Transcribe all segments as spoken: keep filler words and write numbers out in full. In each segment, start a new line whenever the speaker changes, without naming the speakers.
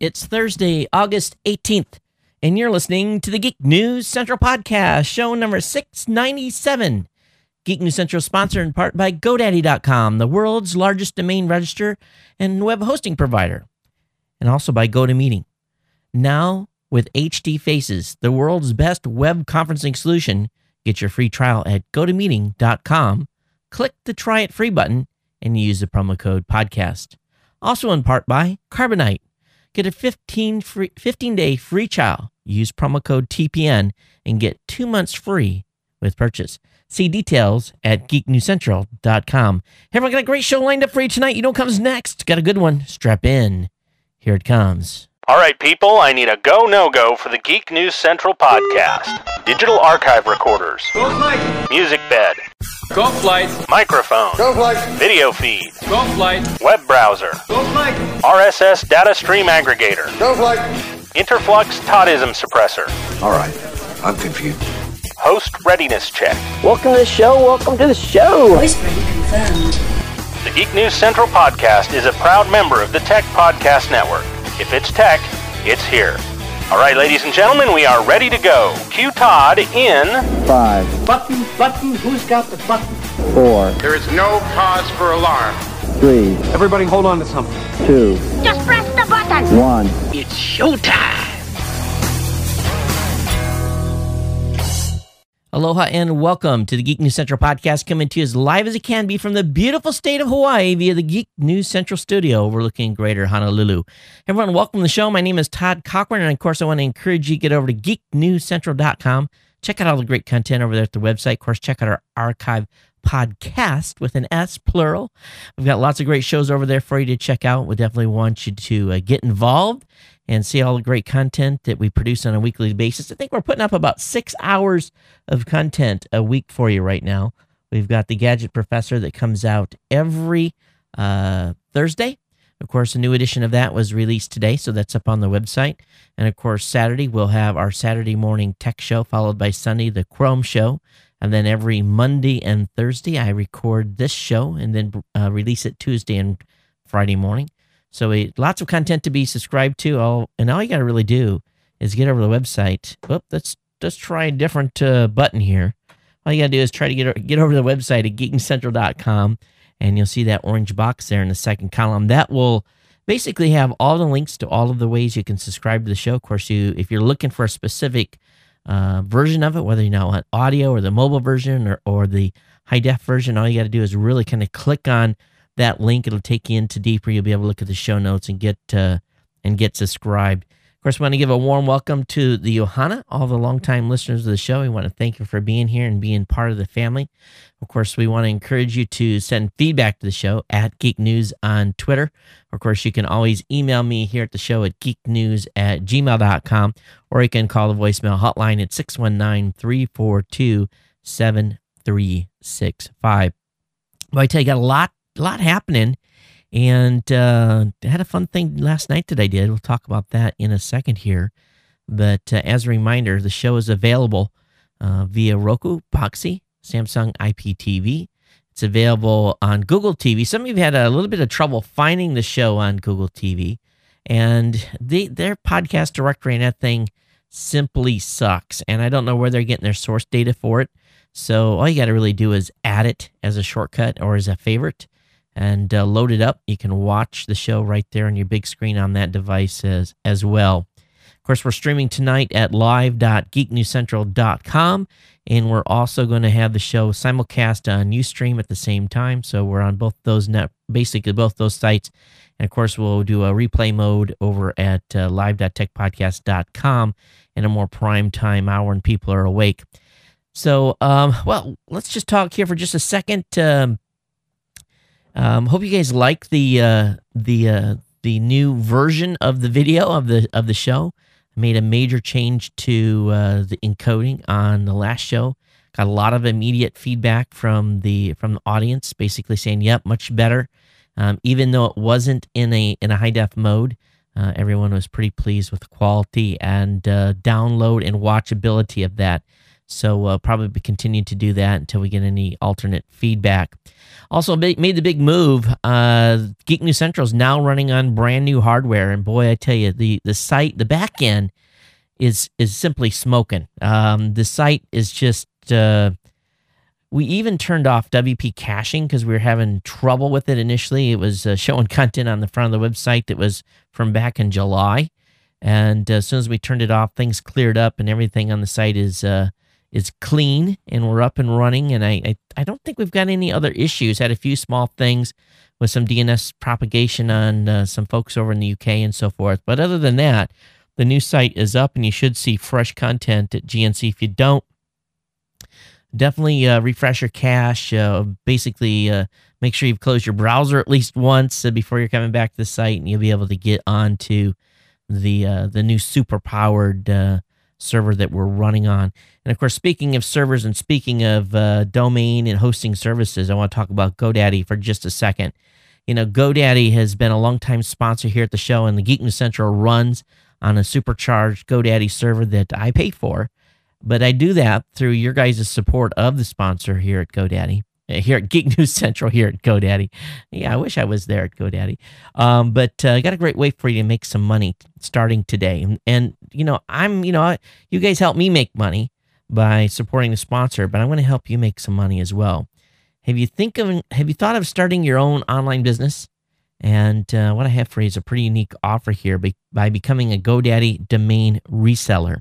It's Thursday, August eighteenth, and you're listening to the Geek News Central Podcast, show number six ninety-seven. Geek News Central sponsored in part by GoDaddy dot com, the world's largest domain register and web hosting provider, and also by GoToMeeting. Now, with H D Faces, the world's best web conferencing solution, get your free trial at go to meeting dot com, click the Try It Free button, and use the promo code podcast. Also in part by Carbonite. Get a fifteen day free trial. Use promo code T P N and get two months free with purchase. See details at geek news central dot com. Hey, everyone, got a great show lined up for you tonight. You know what comes next? Got a good one. Strap in. Here it comes.
All right, people, I need a go, no-go for the Geek News Central podcast. Digital archive recorders.
Go flight.
Music bed.
Go flight.
Microphone.
Go flight.
Video feed.
Go flight.
Web browser.
Go flight.
R S S data stream aggregator.
Go flight.
Interflux Toddism suppressor.
All right, I'm confused.
Host readiness check.
Welcome to the show. Welcome to the show.
Voice ready confirmed.
The Geek News Central podcast is a proud member of the Tech Podcast Network. If it's tech, it's here. All right, ladies and gentlemen, we are ready to go. Cue Todd in...
Five.
Button, button, who's got the button?
Four.
There is no cause for alarm.
Three.
Everybody hold on to something.
Two.
Just press the button.
One.
It's showtime.
Aloha and welcome to the Geek News Central podcast, coming to you as live as it can be from the beautiful state of Hawaii via the Geek News Central studio overlooking Greater Honolulu. Everyone, welcome to the show. My name is Todd Cochran, and of course, I want to encourage you to get over to geek news central dot com. Check out all the great content over there at the website. Of course, check out our archive podcast with an S, plural. We've got lots of great shows over there for you to check out. We definitely want you to uh, get involved and see all the great content that we produce on a weekly basis. I think we're putting up about six hours of content a week for you right now. We've got the Gadget Professor that comes out every uh, Thursday. Of course, a new edition of that was released today, so that's up on the website. And of course, Saturday, we'll have our Saturday morning tech show, followed by Sunday, the Chrome show. And then every Monday and Thursday, I record this show and then uh, release it Tuesday and Friday morning. So we, lots of content to be subscribed to. All, and all you got to really do is get over to the website. Whoop, let's, let's try a different uh, button here. All you got to do is try to get, get over to the website at geek news central dot com, and you'll see that orange box there in the second column. That will basically have all the links to all of the ways you can subscribe to the show. Of course, you if you're looking for a specific uh, version of it, whether you now want audio or the mobile version or, or the high-def version, all you got to do is really kind of click on that link. It'll take you into deeper. You'll be able to look at the show notes and get uh, and get subscribed. Of course, we want to give a warm welcome to the Ohana, all the longtime listeners of the show. We want to thank you for being here and being part of the family. Of course, we want to encourage you to send feedback to the show at Geek News on Twitter. Of course, you can always email me here at the show at geek news at gmail dot com, or you can call the voicemail hotline at six one nine, three four two, seven three six five. Well, I tell you, got a lot A lot happening, and uh, I had a fun thing last night that I did. We'll talk about that in a second here. But uh, as a reminder, the show is available uh, via Roku, Boxee, Samsung I P T V. It's available on Google T V. Some of you had a little bit of trouble finding the show on Google T V, and they, their podcast directory and that thing simply sucks. And I don't know where they're getting their source data for it. So all you got to really do is add it as a shortcut or as a favorite, and uh, load it up. You can watch the show right there on your big screen on that device as, as well. Of course, we're streaming tonight at live dot geek news central dot com, and we're also going to have the show simulcast on Ustream at the same time. So we're on both those net, basically both those sites. And of course, we'll do a replay mode over at uh, live dot tech podcast dot com in a more prime time hour when people are awake. So, um, well, let's just talk here for just a second. Um, Um, hope you guys like the uh, the uh, the new version of the video of the of the show. I made a major change to uh, the encoding on the last show. Got a lot of immediate feedback from the from the audience, basically saying, "Yep, much better." Um, even though it wasn't in a in a high def mode, uh, everyone was pretty pleased with the quality and uh, download and watchability of that. So uh, probably continue to do that until we get any alternate feedback. Also made the big move. Uh, Geek News Central is now running on brand new hardware, and boy, I tell you, the the site, the back end is is simply smoking. Um, the site is just. Uh, we even turned off W P caching because we were having trouble with it initially. It was uh, showing content on the front of the website that was from back in July, and uh, as soon as we turned it off, things cleared up, and everything on the site is. Uh, is clean, and we're up and running, and I, I I don't think we've got any other issues. Had a few small things with some D N S propagation on uh, some folks over in the U K and so forth, but other than that, the new site is up, and you should see fresh content at G N C. If you don't, definitely uh, refresh your cache, uh, basically uh, make sure you've closed your browser at least once uh, before you're coming back to the site, and you'll be able to get onto the, uh, the new super-powered uh, server that we're running on. And of course, speaking of servers and speaking of uh, domain and hosting services, I want to talk about GoDaddy for just a second. You know, GoDaddy has been a longtime sponsor here at the show, and the Geek News Central runs on a supercharged GoDaddy server that I pay for. But I do that through your guys' support of the sponsor here at GoDaddy, here at Geek News Central here at GoDaddy. Yeah, I wish I was there at GoDaddy. Um, but I uh, got a great way for you to make some money starting today. And, and you know, I'm, you know, you guys help me make money by supporting the sponsor, but I want to help you make some money as well. Have you think of, have you thought of starting your own online business? And uh, what I have for you is a pretty unique offer here by, by becoming a GoDaddy domain reseller.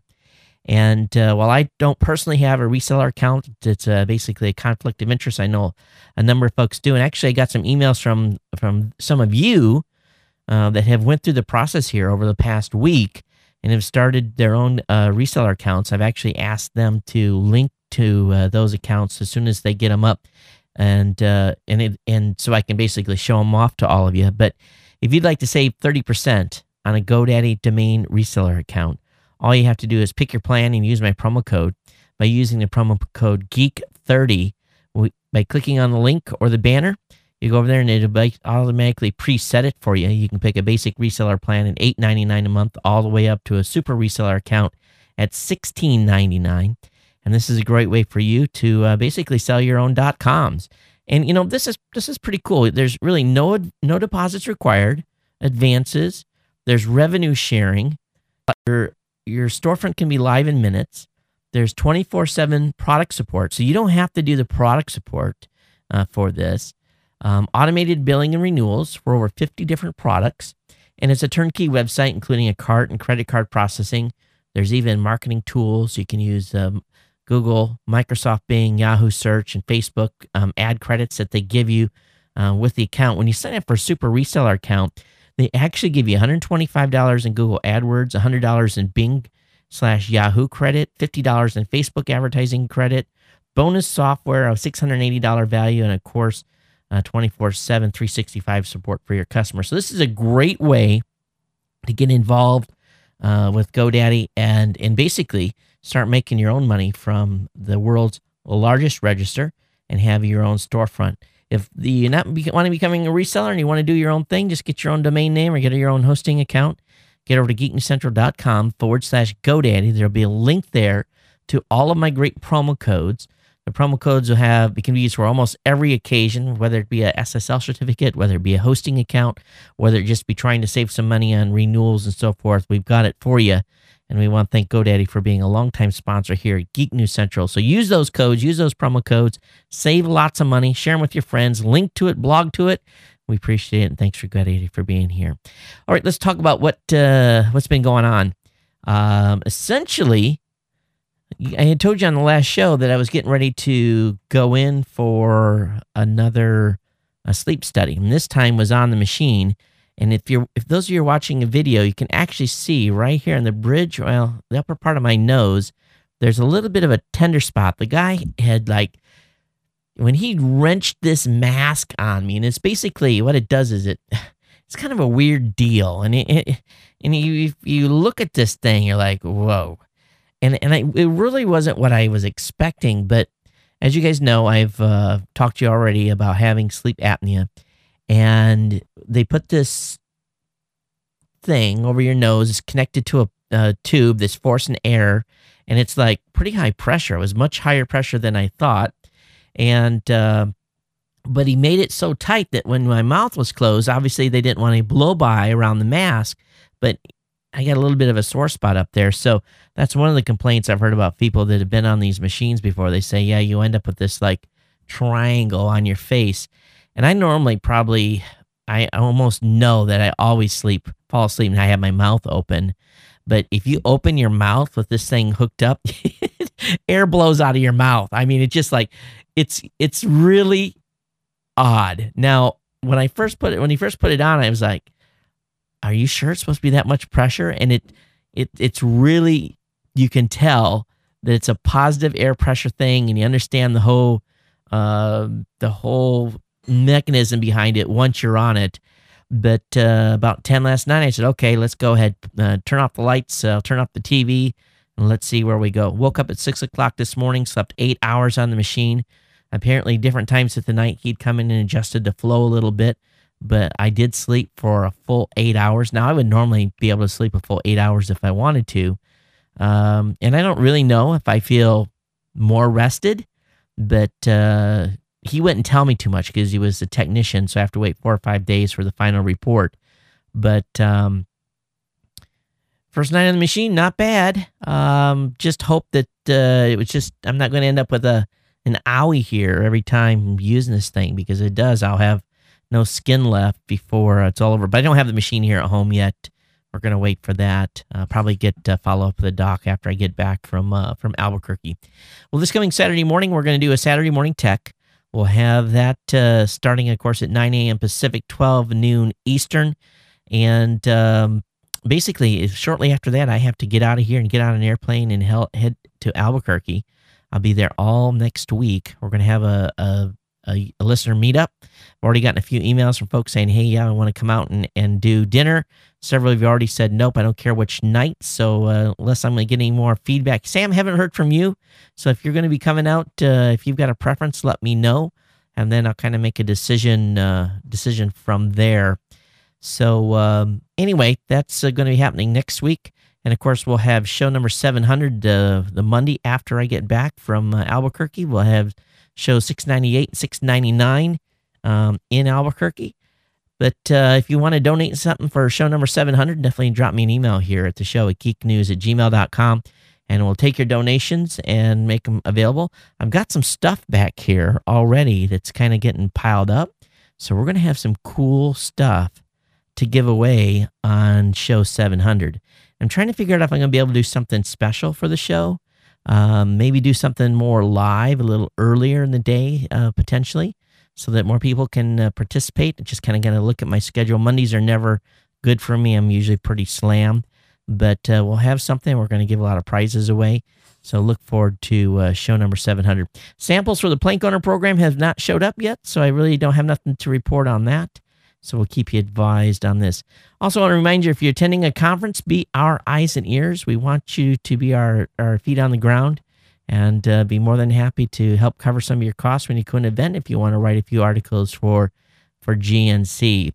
And uh, while I don't personally have a reseller account, it's uh, basically a conflict of interest. I know a number of folks do. And actually, I got some emails from, from some of you uh, that have went through the process here over the past week and have started their own uh, reseller accounts. I've actually asked them to link to uh, those accounts as soon as they get them up, and uh, and it, and so I can basically show them off to all of you. But if you'd like to save thirty percent on a GoDaddy domain reseller account, all you have to do is pick your plan and use my promo code by using the promo code geek thirty by clicking on the link or the banner. You go over there and it'll automatically preset it for you. You can pick a basic reseller plan at eight ninety-nine a month all the way up to a super reseller account at sixteen ninety-nine. And this is a great way for you to uh, basically sell your own .coms. And you know, this is this is pretty cool. There's really no no deposits required, advances. There's revenue sharing. Your your storefront can be live in minutes. There's twenty-four seven product support, so you don't have to do the product support uh, for this. Um, automated billing and renewals for over fifty different products. And it's a turnkey website, including a cart and credit card processing. There's even marketing tools. You can use um, Google, Microsoft Bing, Yahoo Search, and Facebook um, ad credits that they give you uh, with the account. When you sign up for a super reseller account, they actually give you one hundred twenty-five dollars in Google AdWords, one hundred dollars in Bing slash Yahoo credit, fifty dollars in Facebook advertising credit, bonus software of six hundred eighty dollars value, and of course, uh, twenty-four seven, three sixty-five support for your customers. So this is a great way to get involved uh, with GoDaddy and, and basically start making your own money from the world's largest register and have your own storefront. If the, you not be, want to becoming a reseller and you want to do your own thing, just get your own domain name or get your own hosting account. Get over to geeknewscentral.com forward slash GoDaddy. There'll be a link there to all of my great promo codes. The promo codes will have, it can be used for almost every occasion, whether it be a S S L certificate, whether it be a hosting account, whether it just be trying to save some money on renewals and so forth. We've got it for you. And we want to thank GoDaddy for being a longtime sponsor here at Geek News Central. So use those codes, use those promo codes, save lots of money, share them with your friends, link to it, blog to it. We appreciate it, and thanks for GoDaddy for being here. All right, let's talk about what, uh, what's been going on. Um, essentially, I had told you on the last show that I was getting ready to go in for another a sleep study, and this time was on the machine. And if you're, if those of you are watching a video, you can actually see right here on the bridge, well, the upper part of my nose, there's a little bit of a tender spot. The guy had like, when he wrenched this mask on me, and it's basically what it does is it, it's kind of a weird deal. And it, it and you, if you look at this thing, you're like, whoa. And and I, it really wasn't what I was expecting. But as you guys know, I've uh, talked to you already about having sleep apnea. And they put this thing over your nose. It's connected to a uh, tube that's forcing air, and it's like pretty high pressure. It was much higher pressure than I thought, and uh, but he made it so tight that when my mouth was closed, obviously they didn't want any blow by around the mask, but I got a little bit of a sore spot up there. So that's one of the complaints I've heard about people that have been on these machines before. They say, yeah, you end up with this like triangle on your face. And I normally probably, I almost know that I always sleep, fall asleep and I have my mouth open. But if you open your mouth with this thing hooked up, air blows out of your mouth. I mean, it's just like, it's, it's really odd. Now, when I first put it, when he first put it on, I was like, are you sure it's supposed to be that much pressure? And it, it, it's really, you can tell that it's a positive air pressure thing, and you understand the whole, uh, the whole mechanism behind it once you're on it. But uh, about ten last night, I said, okay, let's go ahead, uh, turn off the lights, uh, turn off the T V, and let's see where we go. Woke up at six o'clock this morning, slept eight hours on the machine. Apparently, different times of the night, he'd come in and adjusted the flow a little bit. But I did sleep for a full eight hours. Now, I would normally be able to sleep a full eight hours if I wanted to. Um, and I don't really know if I feel more rested, but uh, he wouldn't tell me too much because he was a technician, so I have to wait four or five days for the final report. But um, first night on the machine, not bad. Um, just hope that uh, it was just, I'm not going to end up with a an owie here every time I'm using this thing, because it does, I'll have no skin left before it's all over. But I don't have the machine here at home yet. We're going to wait for that. Uh, probably get uh, follow up with the doc after I get back from uh, from Albuquerque. Well, this coming Saturday morning, we're going to do a Saturday morning tech. We'll have that uh, starting, of course, at nine a.m. Pacific, twelve noon Eastern. And um, basically, shortly after that, I have to get out of here and get on an airplane and head to Albuquerque. I'll be there all next week. We're going to have a, a A, a listener meetup. I've already gotten a few emails from folks saying, hey, yeah, I want to come out and, and do dinner. Several of you already said, nope, I don't care which night. So uh, unless I'm going to get any more feedback. Sam, haven't heard from you. So if you're going to be coming out, uh, if you've got a preference, let me know. And then I'll kind of make a decision uh, decision from there. So um, anyway, that's uh, going to be happening next week. And, of course, we'll have show number seven hundred uh, the Monday after I get back from uh, Albuquerque. We'll have show six ninety-eight, six ninety-nine um, in Albuquerque. But uh, if you want to donate something for show number seven hundred, definitely drop me an email here at the show at geeknews at gmail dot com, and we'll take your donations and make them available. I've got some stuff back here already that's kind of getting piled up. So we're going to have some cool stuff to give away on show seven hundred. I'm trying to figure out if I'm going to be able to do something special for the show. Um, maybe do something more live a little earlier in the day, uh, potentially, so that more people can uh, participate. Just kind of going to look at my schedule. Mondays are never good for me. I'm usually pretty slammed, but uh, we'll have something. We're going to give a lot of prizes away. So look forward to uh, show number seven hundred. Samples for the Plank Owner program have not showed up yet, so I really don't have nothing to report on that. So we'll keep you advised on this. Also, I want to remind you, if you're attending a conference, be our eyes and ears. We want you to be our, our feet on the ground and uh, be more than happy to help cover some of your costs when you go to an event if you want to write a few articles for, for G N C.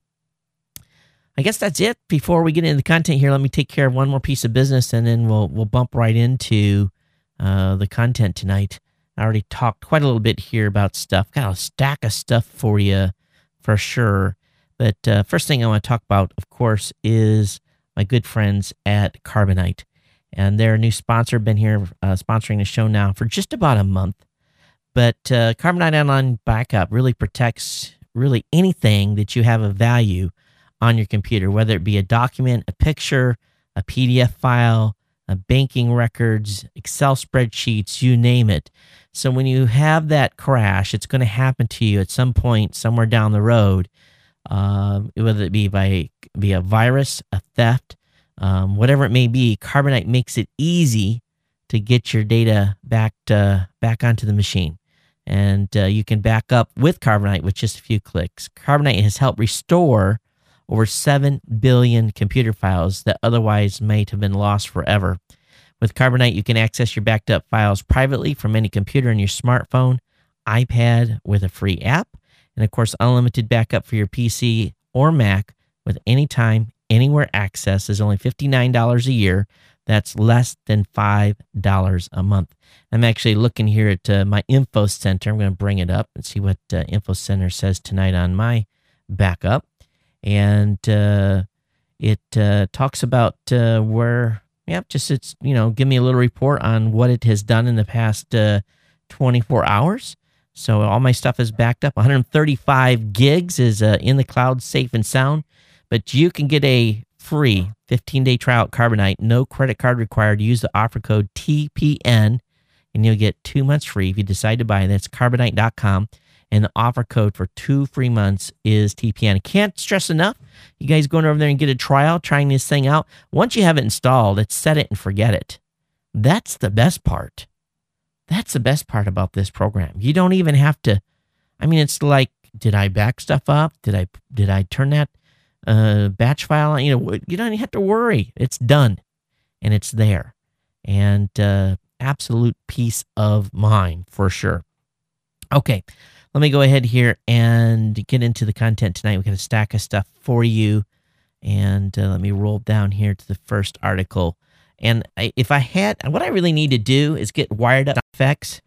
I guess that's it. Before we get into the content here, let me take care of one more piece of business, and then we'll we'll bump right into uh, the content tonight. I already talked quite a little bit here about stuff. Got a stack of stuff for you for sure. But uh, first thing I want to talk about, of course, is my good friends at Carbonite. And they're a new sponsor, been here uh, sponsoring the show now for just about a month. But uh, Carbonite Online Backup really protects really anything that you have of value on your computer, whether it be a document, a picture, a P D F file, a banking records, Excel spreadsheets, you name it. So when you have that crash, it's going to happen to you at some point somewhere down the road. Um, whether it be by be a virus, a theft, um, whatever it may be, Carbonite makes it easy to get your data back to, back onto the machine. And uh, you can back up with Carbonite with just a few clicks. Carbonite has helped restore over seven billion computer files that otherwise might have been lost forever. With Carbonite, you can access your backed up files privately from any computer on your smartphone, iPad with a free app. And, of course, unlimited backup for your P C or Mac with anytime, anywhere access is only fifty-nine dollars a year That's less than five dollars a month. I'm actually looking here at uh, my Info Center. I'm going to bring it up and see what uh, Info Center says tonight on my backup. And uh, it uh, talks about uh, where, yeah, just it's, you know, give me a little report on what it has done in the past uh, twenty-four hours. So all my stuff is backed up. one hundred thirty-five gigs is uh, in the cloud, safe and sound. But you can get a free fifteen-day trial at Carbonite. No credit card required. Use the offer code T P N, and you'll get two months free if you decide to buy it. That's carbonite dot com. And the offer code for two free months is T P N. I can't stress enough. You guys going over there and get a trial, trying this thing out. Once you have it installed, it's set it and forget it. That's the best part. That's the best part about this program. You don't even have to, I mean, it's like, did I back stuff up? Did I did I turn that uh, batch file on? You know, you don't even have to worry. It's done, and it's there. And uh, absolute peace of mind for sure. Okay. Let me go ahead here and get into the content tonight. We've got a stack of stuff for you. And uh, let me roll down here to the first article. And I, if I had, what I really need to do is get wired up effects.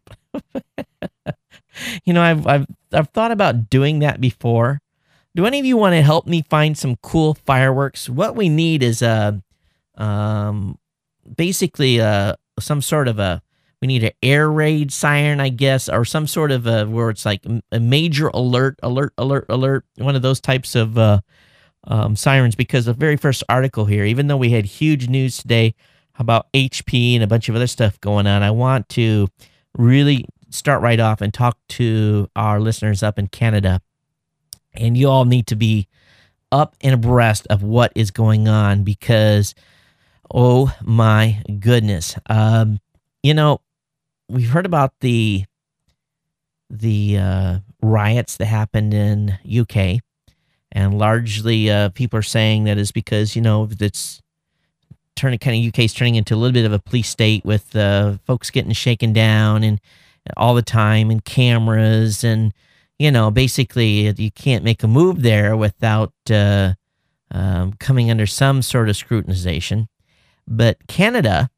you know, I've, I've, I've thought about doing that before. Do any of you want to help me find some cool fireworks? What we need is a, um, basically a, some sort of a, we need an air raid siren, I guess, or some sort of a, where it's like a major alert, alert, alert, alert, one of those types of uh, um, sirens, because the very first article here, even though we had huge news today about H P and a bunch of other stuff going on, I want to really start right off and talk to our listeners up in Canada. And you all need to be up and abreast of what is going on because, oh my goodness. Um, you know, we've heard about the the uh, riots that happened in U K, and largely uh, people are saying that is because, you know, it's turning kind of U K's turning into a little bit of a police state with uh, folks getting shaken down and all the time and cameras and, you know, basically you can't make a move there without uh, um, coming under some sort of scrutinization. But Canada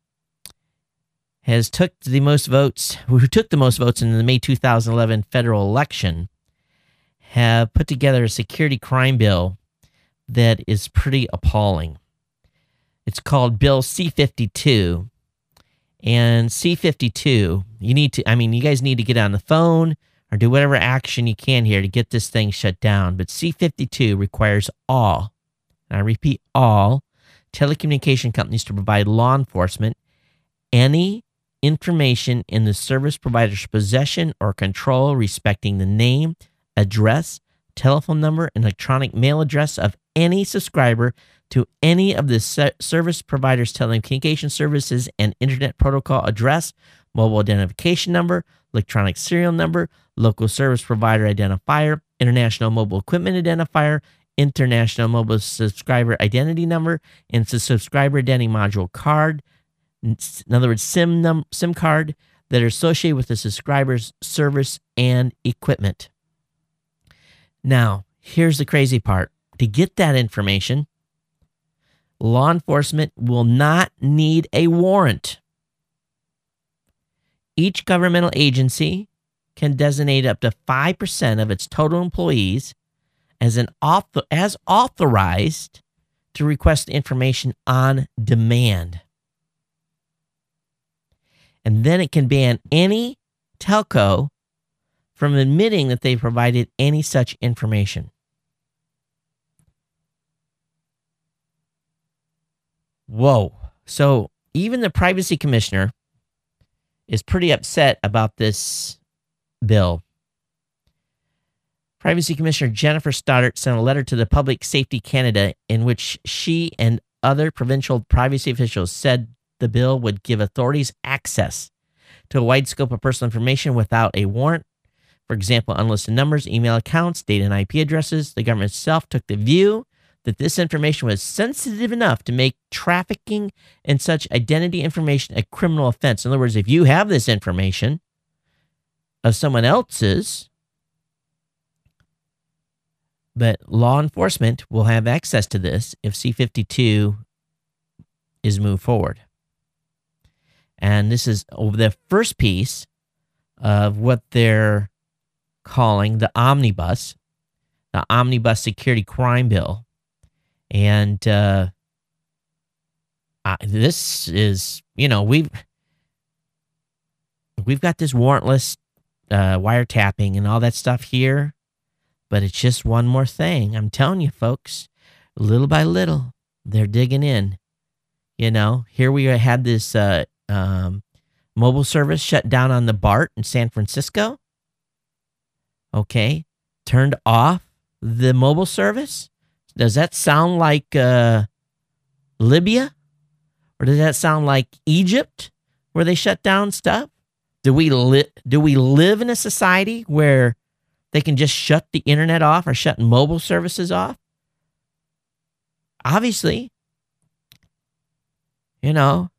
has took the most votes, who took the most votes in the May two thousand eleven federal election, have put together a security crime bill that is pretty appalling. It's called Bill C fifty-two. And C fifty-two, you need to, I mean, you guys need to get on the phone or do whatever action you can here to get this thing shut down. But C fifty-two requires all, and I repeat, all telecommunication companies to provide law enforcement any information in the service provider's possession or control respecting the name, address, telephone number, and electronic mail address of any subscriber to any of the se- service provider's telecommunication services and internet protocol address, mobile identification number, electronic serial number, local service provider identifier, international mobile equipment identifier, international mobile subscriber identity number, and the subscriber identity module card. In other words, SIM num- SIM card that are associated with the subscriber's service and equipment. Now, here's the crazy part. To get that information, law enforcement will not need a warrant. Each governmental agency can designate up to five percent of its total employees as an author- as authorized to request information on demand. And then it can ban any telco from admitting that they provided any such information. Whoa. So even the privacy commissioner is pretty upset about this bill. Privacy Commissioner Jennifer Stoddart sent a letter to the Public Safety Canada in which she and other provincial privacy officials said the bill would give authorities access to a wide scope of personal information without a warrant. For example, unlisted numbers, email accounts, data and I P addresses. The government itself took the view that this information was sensitive enough to make trafficking and such identity information a criminal offense. In other words, if you have this information of someone else's, but law enforcement will have access to this if C fifty-two is moved forward. And this is the first piece of what they're calling the Omnibus, the Omnibus Security Crime Bill. And uh, uh, this is, you know, we've, we've got this warrantless uh, wiretapping and all that stuff here, but it's just one more thing. I'm telling you, folks, little by little, they're digging in. You know, here we had this uh, um, mobile service shut down on the BART in San Francisco. Okay, turned off the mobile service. Does that sound like uh, Libya? Or does that sound like Egypt, where they shut down stuff? Do we li- do we live in a society where they can just shut the internet off or shut mobile services off? Obviously. You know,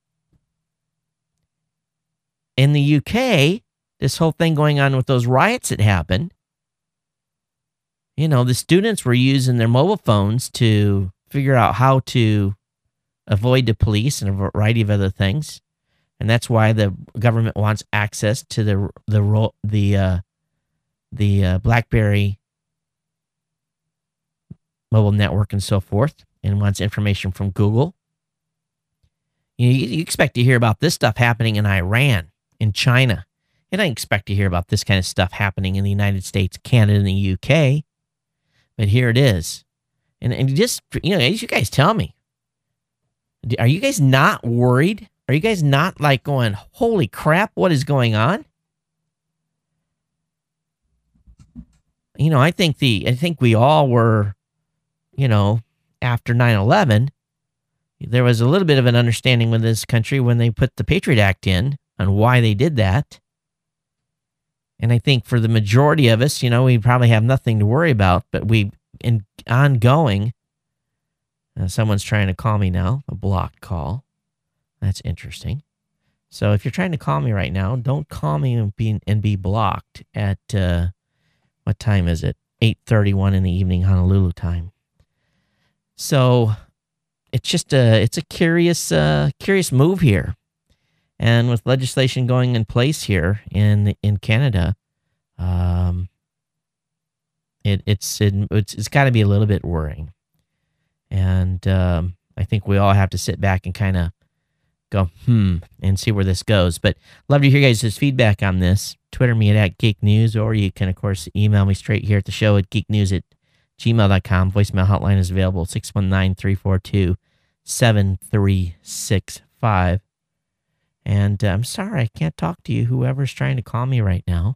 in the U K, this whole thing going on with those riots that happened, you know, the students were using their mobile phones to figure out how to avoid the police and a variety of other things. And that's why the government wants access to the the the uh, the uh, BlackBerry mobile network and so forth, and wants information from Google. You, you expect to hear about this stuff happening in Iran, in China. You don't expect to hear about this kind of stuff happening in the United States, Canada, and the U K. But here it is. And, and just, you know, as you guys tell me, are you guys not worried? Are you guys not like going, holy crap, what is going on? You know, I think the, I think we all were, you know, after nine eleven, there was a little bit of an understanding with this country when they put the Patriot Act in on why they did that. And I think for the majority of us, you know, we probably have nothing to worry about, but we, in ongoing, uh, someone's trying to call me now, a blocked call. That's interesting. So if you're trying to call me right now, don't call me and be, and be blocked at, uh, what time is it? eight thirty-one in the evening, Honolulu time. So it's just a, it's a curious, uh, curious move here. And with legislation going in place here in in Canada, um, it it's it, it's, it's got to be a little bit worrying. And um, I think we all have to sit back and kind of go, hmm, and see where this goes. But love to hear guys' feedback on this. Twitter me at, at Geek News, or you can, of course, email me straight here at the show at geeknews at gmail dot com. Voicemail hotline is available, six one nine, three four two, seven three six five. And uh, I'm sorry, I can't talk to you, whoever's trying to call me right now.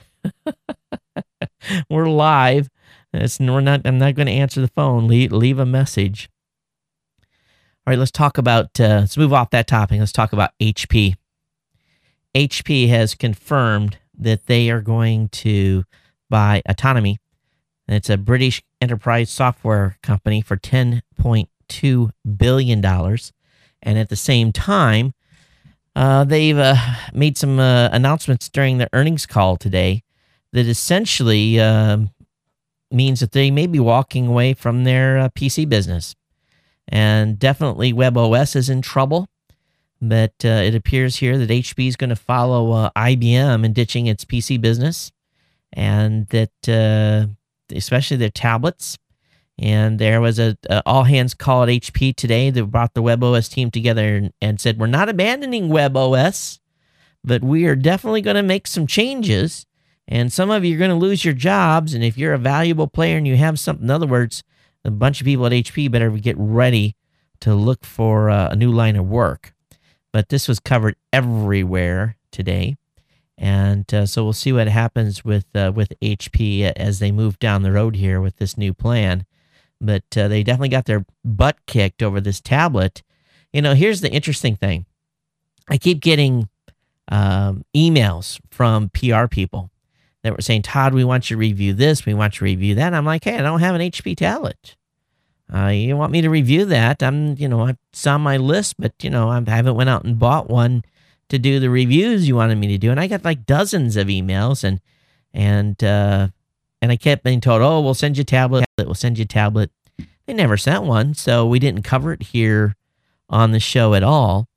We're live. It's, we're not, I'm not going to answer the phone. Leave, leave a message. All right, let's talk about, uh, let's move off that topic. Let's talk about H P. H P has confirmed that they are going to buy Autonomy. And it's a British enterprise software company for ten point two billion dollars. And at the same time, Uh, they've uh, made some uh, announcements during the earnings call today that essentially uh, means that they may be walking away from their uh, P C business. And definitely WebOS is in trouble, but uh, it appears here that H P is going to follow uh, I B M in ditching its P C business, and that uh, especially their tablets. And there was a, a all-hands call at H P today that brought the WebOS team together and, and said, we're not abandoning WebOS, but we are definitely going to make some changes. And some of you are going to lose your jobs. And if you're a valuable player and you have something, in other words, a bunch of people at H P better get ready to look for uh, a new line of work. But this was covered everywhere today. And uh, so we'll see what happens with uh, with H P as they move down the road here with this new plan. But uh, they definitely got their butt kicked over this tablet. You know, here's the interesting thing. I keep getting um, emails from P R people that were saying, Todd, we want you to review this. We want you to review that. And I'm like, hey, I don't have an H P tablet. Uh, you want me to review that? I'm, you know, it's on my list, but, you know, I haven't went out and bought one to do the reviews you wanted me to do. And I got like dozens of emails and, and, uh, And I kept being told, oh, we'll send you a tablet. We'll send you a tablet. They never sent one, so we didn't cover it here on the show at all.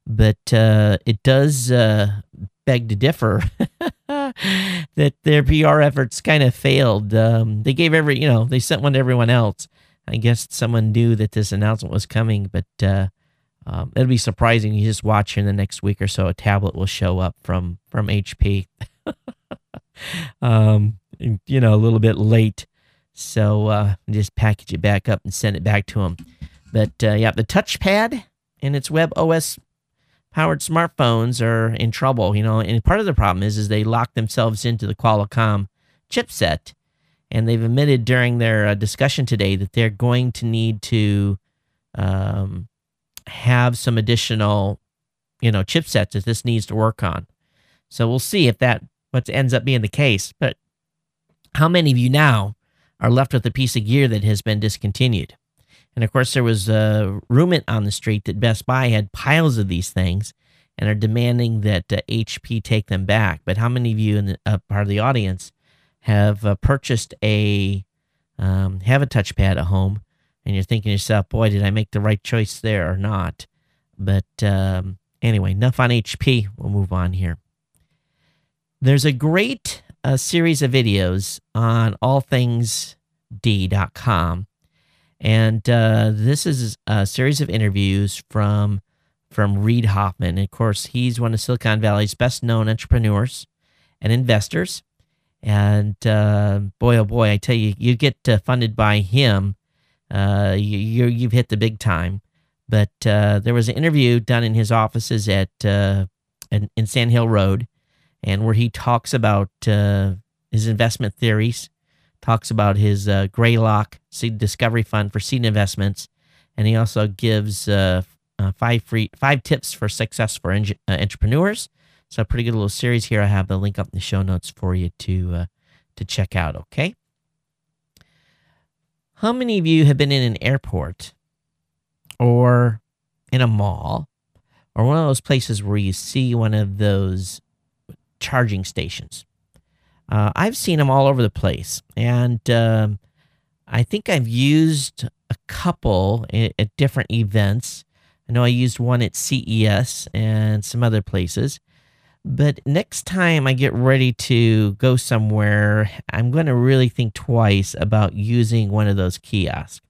but uh, it does uh, beg to differ that their P R efforts kind of failed. Um, they gave every, you know, they sent one to everyone else. I guess someone knew that this announcement was coming, but uh, um, it'll be surprising. You just watch in the next week or so, a tablet will show up from from H P. um, you know, a little bit late, so uh, just package it back up and send it back to them. But uh, yeah, the touchpad and its web O S powered smartphones are in trouble. You know, and part of the problem is is they lock themselves into the Qualcomm chipset. And they've admitted during their uh, discussion today that they're going to need to um, have some additional, you know, chipsets that this needs to work on. So we'll see if that what ends up being the case. But how many of you now are left with a piece of gear that has been discontinued? And of course, there was a rumor on the street that Best Buy had piles of these things and are demanding that uh, H P take them back. But how many of you in the uh, part of the audience have uh, purchased a, um, have a touchpad at home, and you're thinking to yourself, boy, did I make the right choice there or not? But um, anyway, enough on H P. We'll move on here. There's a great uh, series of videos on all things d dot com, and uh, this is a series of interviews from, from Reid Hoffman. And of course, he's one of Silicon Valley's best-known entrepreneurs and investors. And uh, boy, oh boy, I tell you, you get uh, funded by him, uh, you, you, you've hit the big time. But uh, there was an interview done in his offices at uh, in, in Sand Hill Road, and where he talks about uh, his investment theories, talks about his uh, Greylock Seed Discovery Fund for seed investments, and he also gives uh, uh, five free five tips for success for en- uh, entrepreneurs. So a pretty good little series here. I have the link up in the show notes for you to uh, to check out, okay? How many of you have been in an airport or in a mall or one of those places where you see one of those charging stations? Uh, I've seen them all over the place, and um, I think I've used a couple at, at different events. I know I used one at C E S and some other places. But next time I get ready to go somewhere, I'm going to really think twice about using one of those kiosks.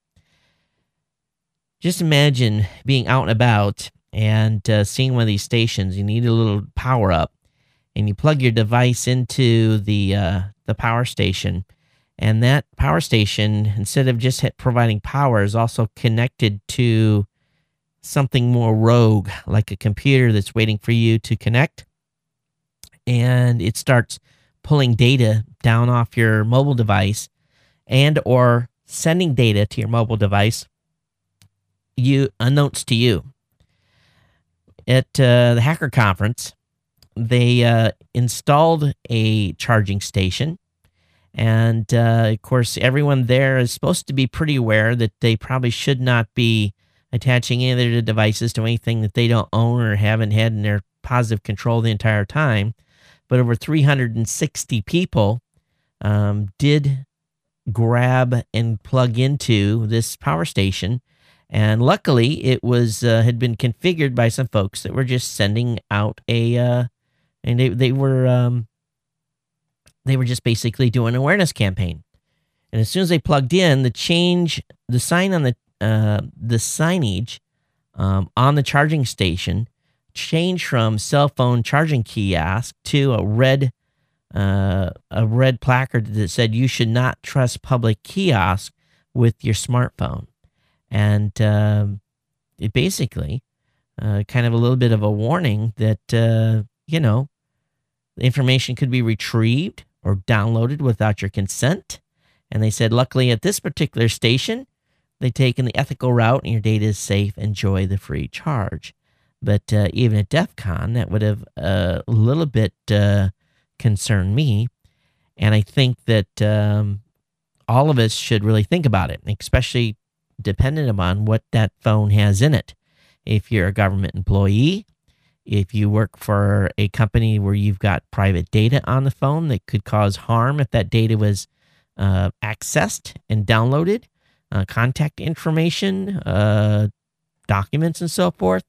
Just imagine being out and about and uh, seeing one of these stations. You need a little power up, and you plug your device into the uh, the power station, and that power station, instead of just providing power, is also connected to something more rogue, like a computer that's waiting for you to connect. And it starts pulling data down off your mobile device and or sending data to your mobile device, you unbeknownst to you. At uh, the Hacker Conference, they uh, installed a charging station. And, uh, of course, everyone there is supposed to be pretty aware that they probably should not be attaching any of their devices to anything that they don't own or haven't had in their positive control the entire time. But over three hundred sixty people um, did grab and plug into this power station, and luckily it was uh, had been configured by some folks that were just sending out a, uh, and they they were um, they were just basically doing an awareness campaign. And as soon as they plugged in, the change, the sign on the uh, the signage um, on the charging station changed from cell phone charging kiosk to a red uh, a red placard that said you should not trust public kiosk with your smartphone. And um, it basically uh, kind of a little bit of a warning that, uh, you know, the information could be retrieved or downloaded without your consent. And they said, luckily at this particular station, they've taken the ethical route and your data is safe. Enjoy the free charge. But uh, even at DEF CON, that would have uh, a little bit uh, concerned me. And I think that um, all of us should really think about it, especially dependent upon what that phone has in it. If you're a government employee, if you work for a company where you've got private data on the phone that could cause harm if that data was uh, accessed and downloaded, uh, contact information, uh, documents, and so forth,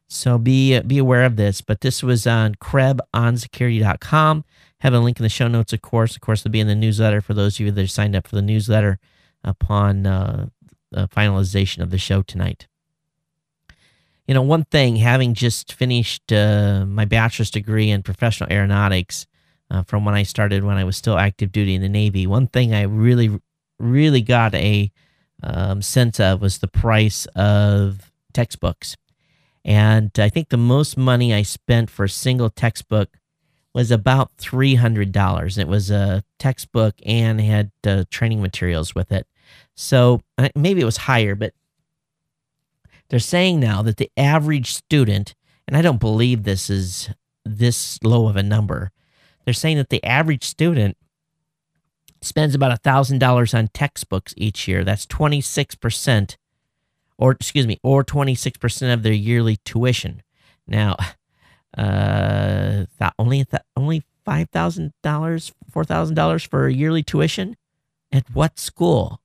So be be aware of this. But this was on Krebs on security dot com. Have a link in the show notes, of course. Of course, it'll be in the newsletter for those of you that are signed up for the newsletter upon uh, the finalization of the show tonight. You know, one thing, having just finished uh, my bachelor's degree in professional aeronautics uh, from when I started when I was still active duty in the Navy, one thing I really, really got a um, sense of was the price of textbooks. And I think the most money I spent for a single textbook was about three hundred dollars. It was a textbook and had uh, training materials with it. So maybe it was higher, but they're saying now that the average student, and I don't believe this is this low of a number, they're saying that the average student spends about one thousand dollars on textbooks each year. That's twenty-six percent, or excuse me, or twenty-six percent of their yearly tuition. Now, uh, th- only th- only five thousand dollars, four thousand dollars for a yearly tuition? At what school?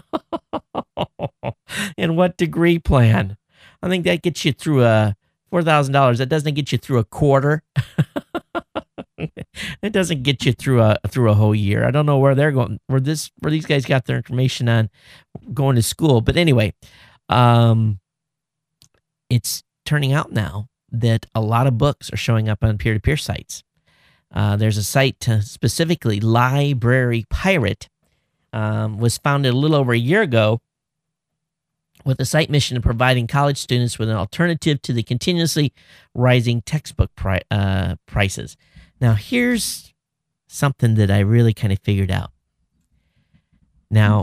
In what degree plan? I think that gets you through a four thousand dollars. That doesn't get you through a quarter. It doesn't get you through a through a whole year. I don't know where they're going, where this where these guys got their information on going to school. But anyway, um, it's turning out now that a lot of books are showing up on peer-to-peer sites. Uh, there's a site to specifically Library Pirate. Um, was founded a little over a year ago with the site mission of providing college students with an alternative to the continuously rising textbook pri- uh, prices. Now, here's something that I really kind of figured out. Now,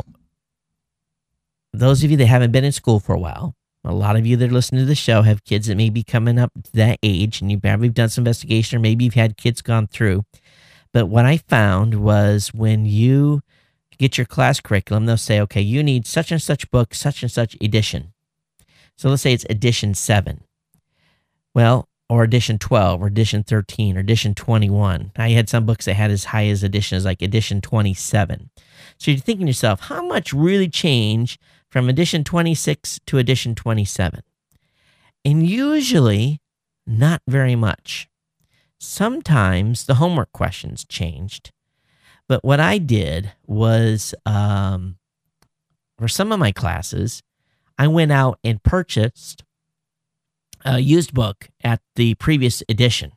those of you that haven't been in school for a while, a lot of you that are listening to the show have kids that may be coming up to that age, and you've probably done some investigation, or maybe you've had kids gone through. But what I found was when you get your class curriculum, they'll say, okay, you need such and such book, such and such edition. So let's say it's edition seven. Well, or edition twelve, or edition thirteen, or edition twenty-one. I had some books that had as high as editions like edition twenty-seven. So you're thinking to yourself, how much really changed from edition twenty-six to edition twenty-seven? And usually, not very much. Sometimes the homework questions changed. But what I did was, um, for some of my classes, I went out and purchased a used book at the previous edition.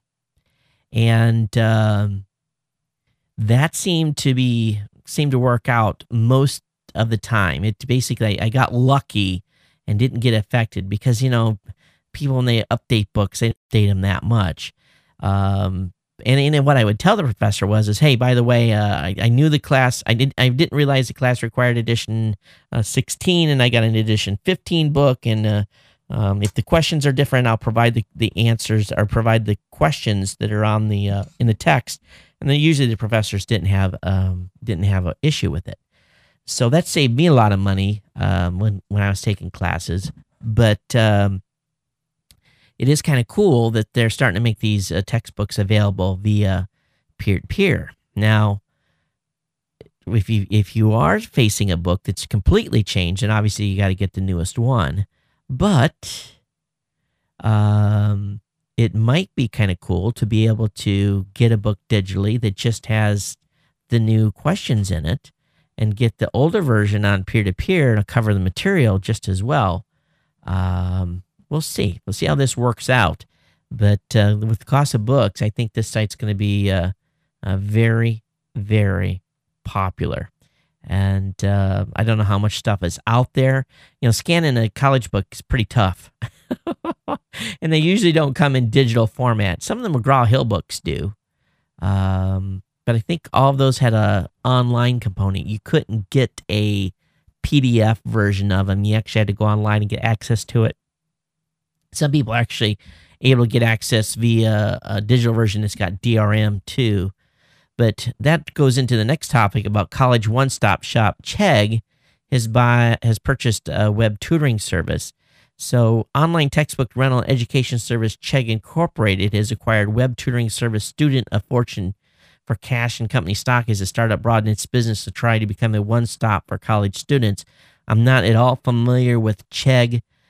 And um, that seemed to be, seemed to work out most of the time. It basically, I got lucky and didn't get affected because, you know, people, when they update books, they don't update them that much. Um, And, and what I would tell the professor was, is, hey, by the way, uh, I, I knew the class. I didn't. I didn't realize the class required edition uh, sixteen, and I got an edition fifteen book. And uh, um, if the questions are different, I'll provide the, the answers or provide the questions that are on the uh, in the text. And then usually the professors didn't have um, didn't have an issue with it. So that saved me a lot of money um, when when I was taking classes. But um, it is kind of cool that they're starting to make these uh, textbooks available via peer-to-peer. Now, if you if you are facing a book that's completely changed, and obviously you got to get the newest one, but um, it might be kind of cool to be able to get a book digitally that just has the new questions in it, and get the older version on peer-to-peer and cover the material just as well. Um, We'll see. We'll see how this works out. But uh, with the cost of books, I think this site's going to be uh, uh, very, very popular. And uh, I don't know how much stuff is out there. You know, scanning a college book is pretty tough. And they usually don't come in digital format. Some of the McGraw-Hill books do. Um, but I think all of those had a online component. You couldn't get a P D F version of them. You actually had to go online and get access to it. Some people are actually able to get access via a digital version that's got D R M too. But that goes into the next topic about college one-stop shop. Chegg has, buy, has purchased a web tutoring service. So online textbook rental education service Chegg Incorporated has acquired web tutoring service Student of Fortune for cash and company stock as a startup broadened its business to try to become a one-stop for college students. I'm not at all familiar with Chegg.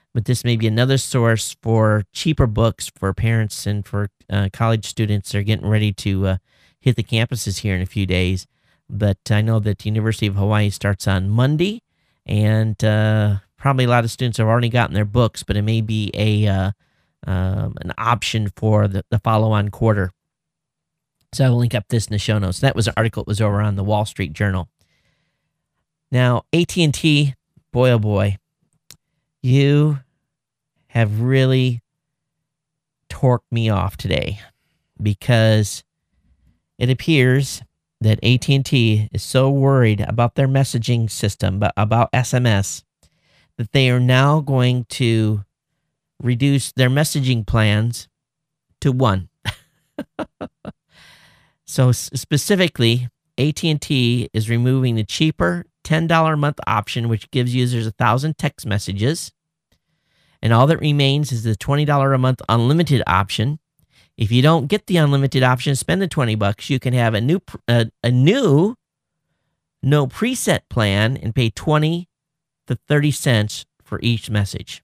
but this may be another source for cheaper books for parents and for uh, college students that are getting ready to uh, hit the campuses here in a few days. But I know that the University of Hawaii starts on Monday, and uh, probably a lot of students have already gotten their books, but it may be a uh, um, an option for the, the follow-on quarter. So I will link up this in the show notes. That was an article that was over on the Wall Street Journal. Now, A T and T, boy, oh boy, you have really torqued me off today, because it appears that A T and T is so worried about their messaging system, but about S M S, that they are now going to reduce their messaging plans to one. So specifically, A T and T is removing the cheaper ten dollars a month option, which gives users one thousand text messages. And all that remains is the twenty dollars a month unlimited option. If you don't get the unlimited option, spend the twenty bucks. You can have a new uh, a new no preset plan and pay twenty to thirty cents for each message.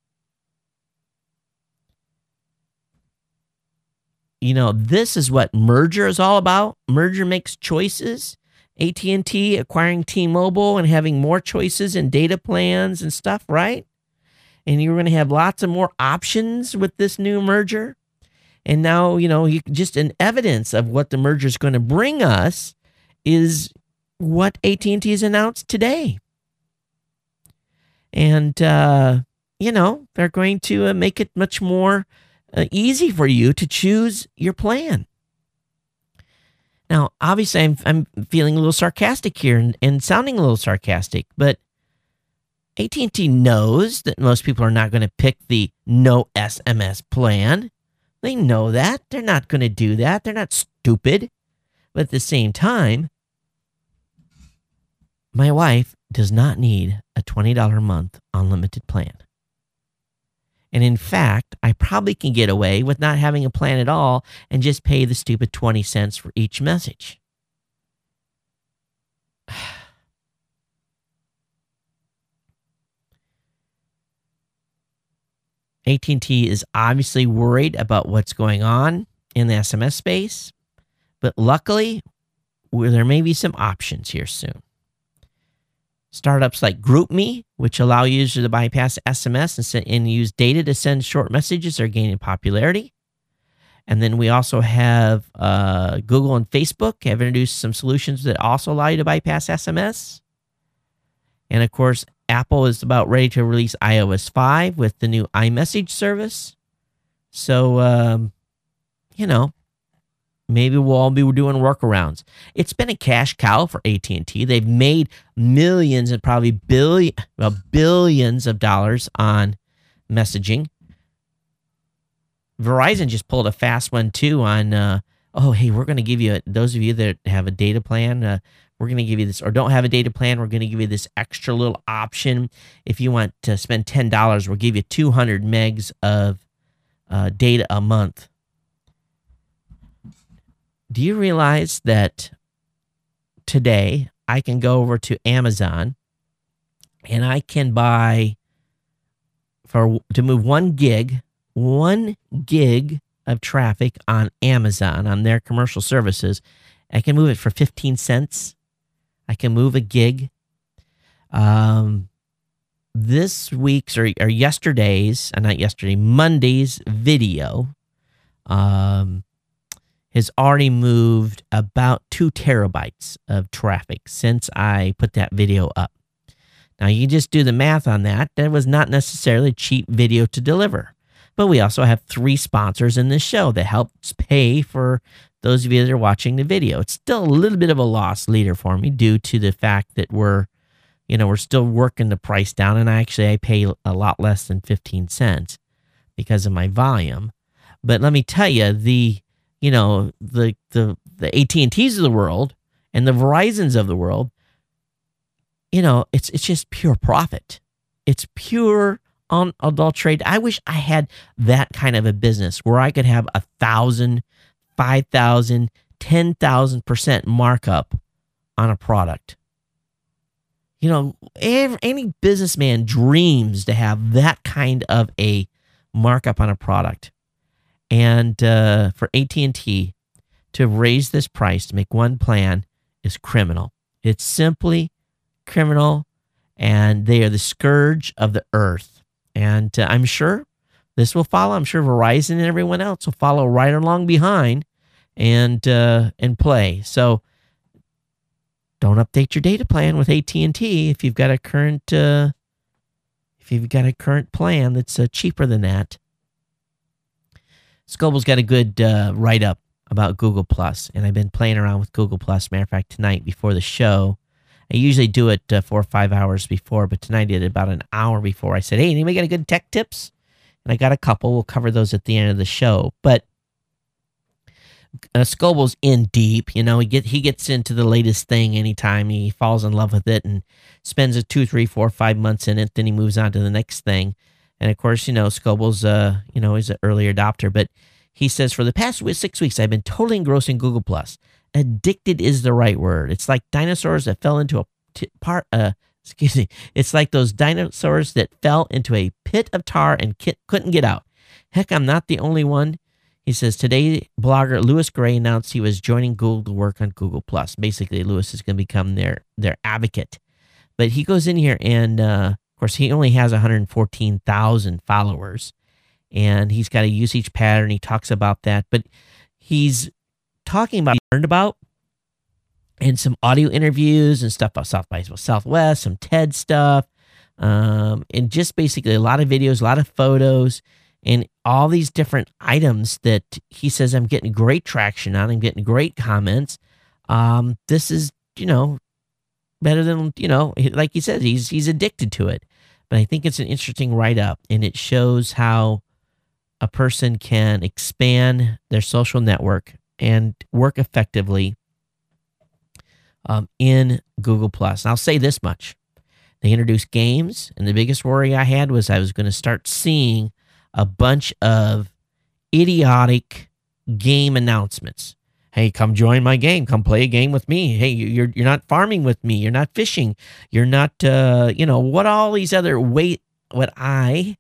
You know, this is what merger is all about. Merger makes choices. A T and T acquiring T-Mobile and having more choices and data plans and stuff, right? And you're going to have lots of more options with this new merger. And now, you know, you, just an evidence of what the merger is going to bring us is what A T and T has announced today. And, uh, you know, they're going to uh, make it much more uh, easy for you to choose your plan. Now, obviously, I'm, I'm feeling a little sarcastic here and, and sounding a little sarcastic, but A T and T knows that most people are not going to pick the no S M S plan. They know that. They're not going to do that. They're not stupid. But at the same time, my wife does not need a twenty dollars a month unlimited plan. And in fact, I probably can get away with not having a plan at all and just pay the stupid twenty cents for each message. A T and T is obviously worried about what's going on in the S M S space, but luckily, there may be some options here soon. Startups like GroupMe, which allow users to bypass S M S and, send, and use data to send short messages, are gaining popularity. And then we also have uh, Google and Facebook have introduced some solutions that also allow you to bypass S M S. And of course, Apple is about ready to release i O S five with the new iMessage service. So, um, you know, maybe we'll all be doing workarounds. It's been a cash cow for A T and T. They've made millions and probably billion, well, billions of dollars on messaging. Verizon just pulled a fast one, too, on, uh, oh, hey, we're going to give you, a, those of you that have a data plan, uh, we're going to give you this, or don't have a data plan, we're going to give you this extra little option. If you want to spend ten dollars, we'll give you two hundred megs of uh, data a month. Do you realize that today I can go over to Amazon and I can buy, for to move one gig, one gig of traffic on Amazon, on their commercial services, I can move it for fifteen cents. I can move a gig. Um, this week's or, or yesterday's, uh, not yesterday, Monday's video um, has already moved about two terabytes of traffic since I put that video up. Now, you just do the math on that. That was not necessarily a cheap video to deliver. But we also have three sponsors in this show that helps pay for those of you that are watching the video. It's still a little bit of a loss leader for me due to the fact that we're, you know, we're still working the price down. And I actually, I pay a lot less than fifteen cents because of my volume. But let me tell you, the, you know, the, the, the A T and T's of the world and the Verizons of the world, you know, it's, it's just pure profit. It's pure unadulterated. I wish I had that kind of a business where I could have a thousand, five thousand, ten thousand percent markup on a product. you know, every, any businessman dreams to have that kind of a markup on a product. And uh, for A T and T to raise this price to make one plan is criminal. It's simply criminal, and they are the scourge of the earth. And uh, I'm sure this will follow. I'm sure Verizon and everyone else will follow right along behind and uh, and play. So don't update your data plan with A T and T if you've got a current uh, if you've got a current plan that's uh, cheaper than that. Scoble's got a good uh, write-up about Google Plus, and I've been playing around with Google Plus. Matter of fact, tonight before the show, I usually do it uh, four or five hours before, but tonight I did it about an hour before. I said, hey, anybody got a good tech tips? And I got a couple. We'll cover those at the end of the show. But uh, Scoble's in deep. You know, he get he gets into the latest thing anytime he falls in love with it and spends a two, three, four, five months in it. Then he moves on to the next thing. And of course, you know, Scoble's, uh, you know, he's an early adopter. But he says, for the past six weeks, I've been totally engrossed in Google Plus. Addicted is the right word. It's like dinosaurs that fell into a t- part. Uh, excuse me. It's like those dinosaurs that fell into a pit of tar and ki- couldn't get out. Heck, I'm not the only one. He says today, blogger Louis Gray announced he was joining Google to work on Google Plus. Basically, Louis is going to become their their advocate. But he goes in here, and uh, of course, he only has one hundred fourteen thousand followers, and he's got a usage pattern. He talks about that, but he's talking about learned about and some audio interviews and stuff about South by Southwest, some TED stuff, um, and just basically a lot of videos, a lot of photos, and all these different items that he says I'm getting great traction on. I'm getting great comments. Um, this is, you know, better than, you know, like he says, he's he's addicted to it. But I think it's an interesting write-up, and it shows how a person can expand their social network and work effectively um, in Google Plus. And I'll say this much. They introduced games, and the biggest worry I had was I was going to start seeing a bunch of idiotic game announcements. Hey, come join my game. Come play a game with me. Hey, you're you're not farming with me. You're not fishing. You're not, uh, you know, what all these other wait, what I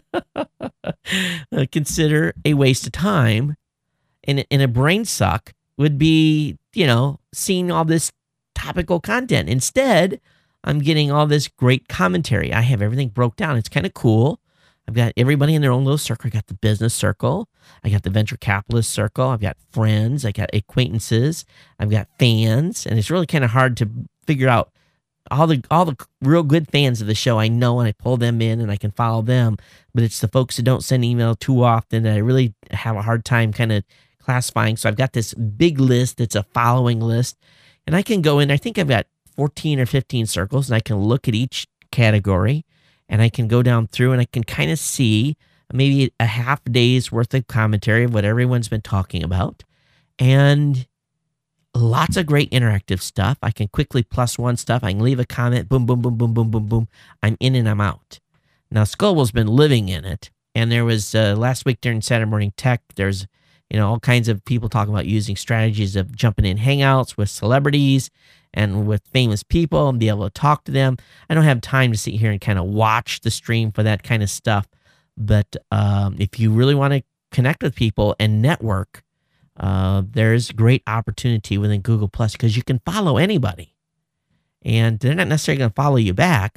consider a waste of time and, and a brain suck would be, you know, seeing all this topical content. Instead, I'm getting all this great commentary. I have everything broke down. It's kind of cool. I've got everybody in their own little circle. I got the business circle. I got the venture capitalist circle. I've got friends. I got acquaintances. I've got fans. And it's really kind of hard to figure out all the all the real good fans of the show. I know, and I pull them in and I can follow them. But it's the folks that don't send email too often that I really have a hard time kind of classifying. So I've got this big list that's a following list. And I can go in. I think I've got fourteen or fifteen circles, and I can look at each category. And I can go down through and I can kind of see maybe a half day's worth of commentary of what everyone's been talking about. And lots of great interactive stuff. I can quickly plus one stuff. I can leave a comment. Boom, boom, boom, boom, boom, boom, boom. I'm in and I'm out. Now, Scoble's been living in it. And there was uh, last week during Saturday Morning Tech, there's, you know, all kinds of people talking about using strategies of jumping in hangouts with celebrities and with famous people and be able to talk to them. I don't have time to sit here and kind of watch the stream for that kind of stuff. But um, if you really want to connect with people and network, uh, there's great opportunity within Google Plus because you can follow anybody. And they're not necessarily going to follow you back,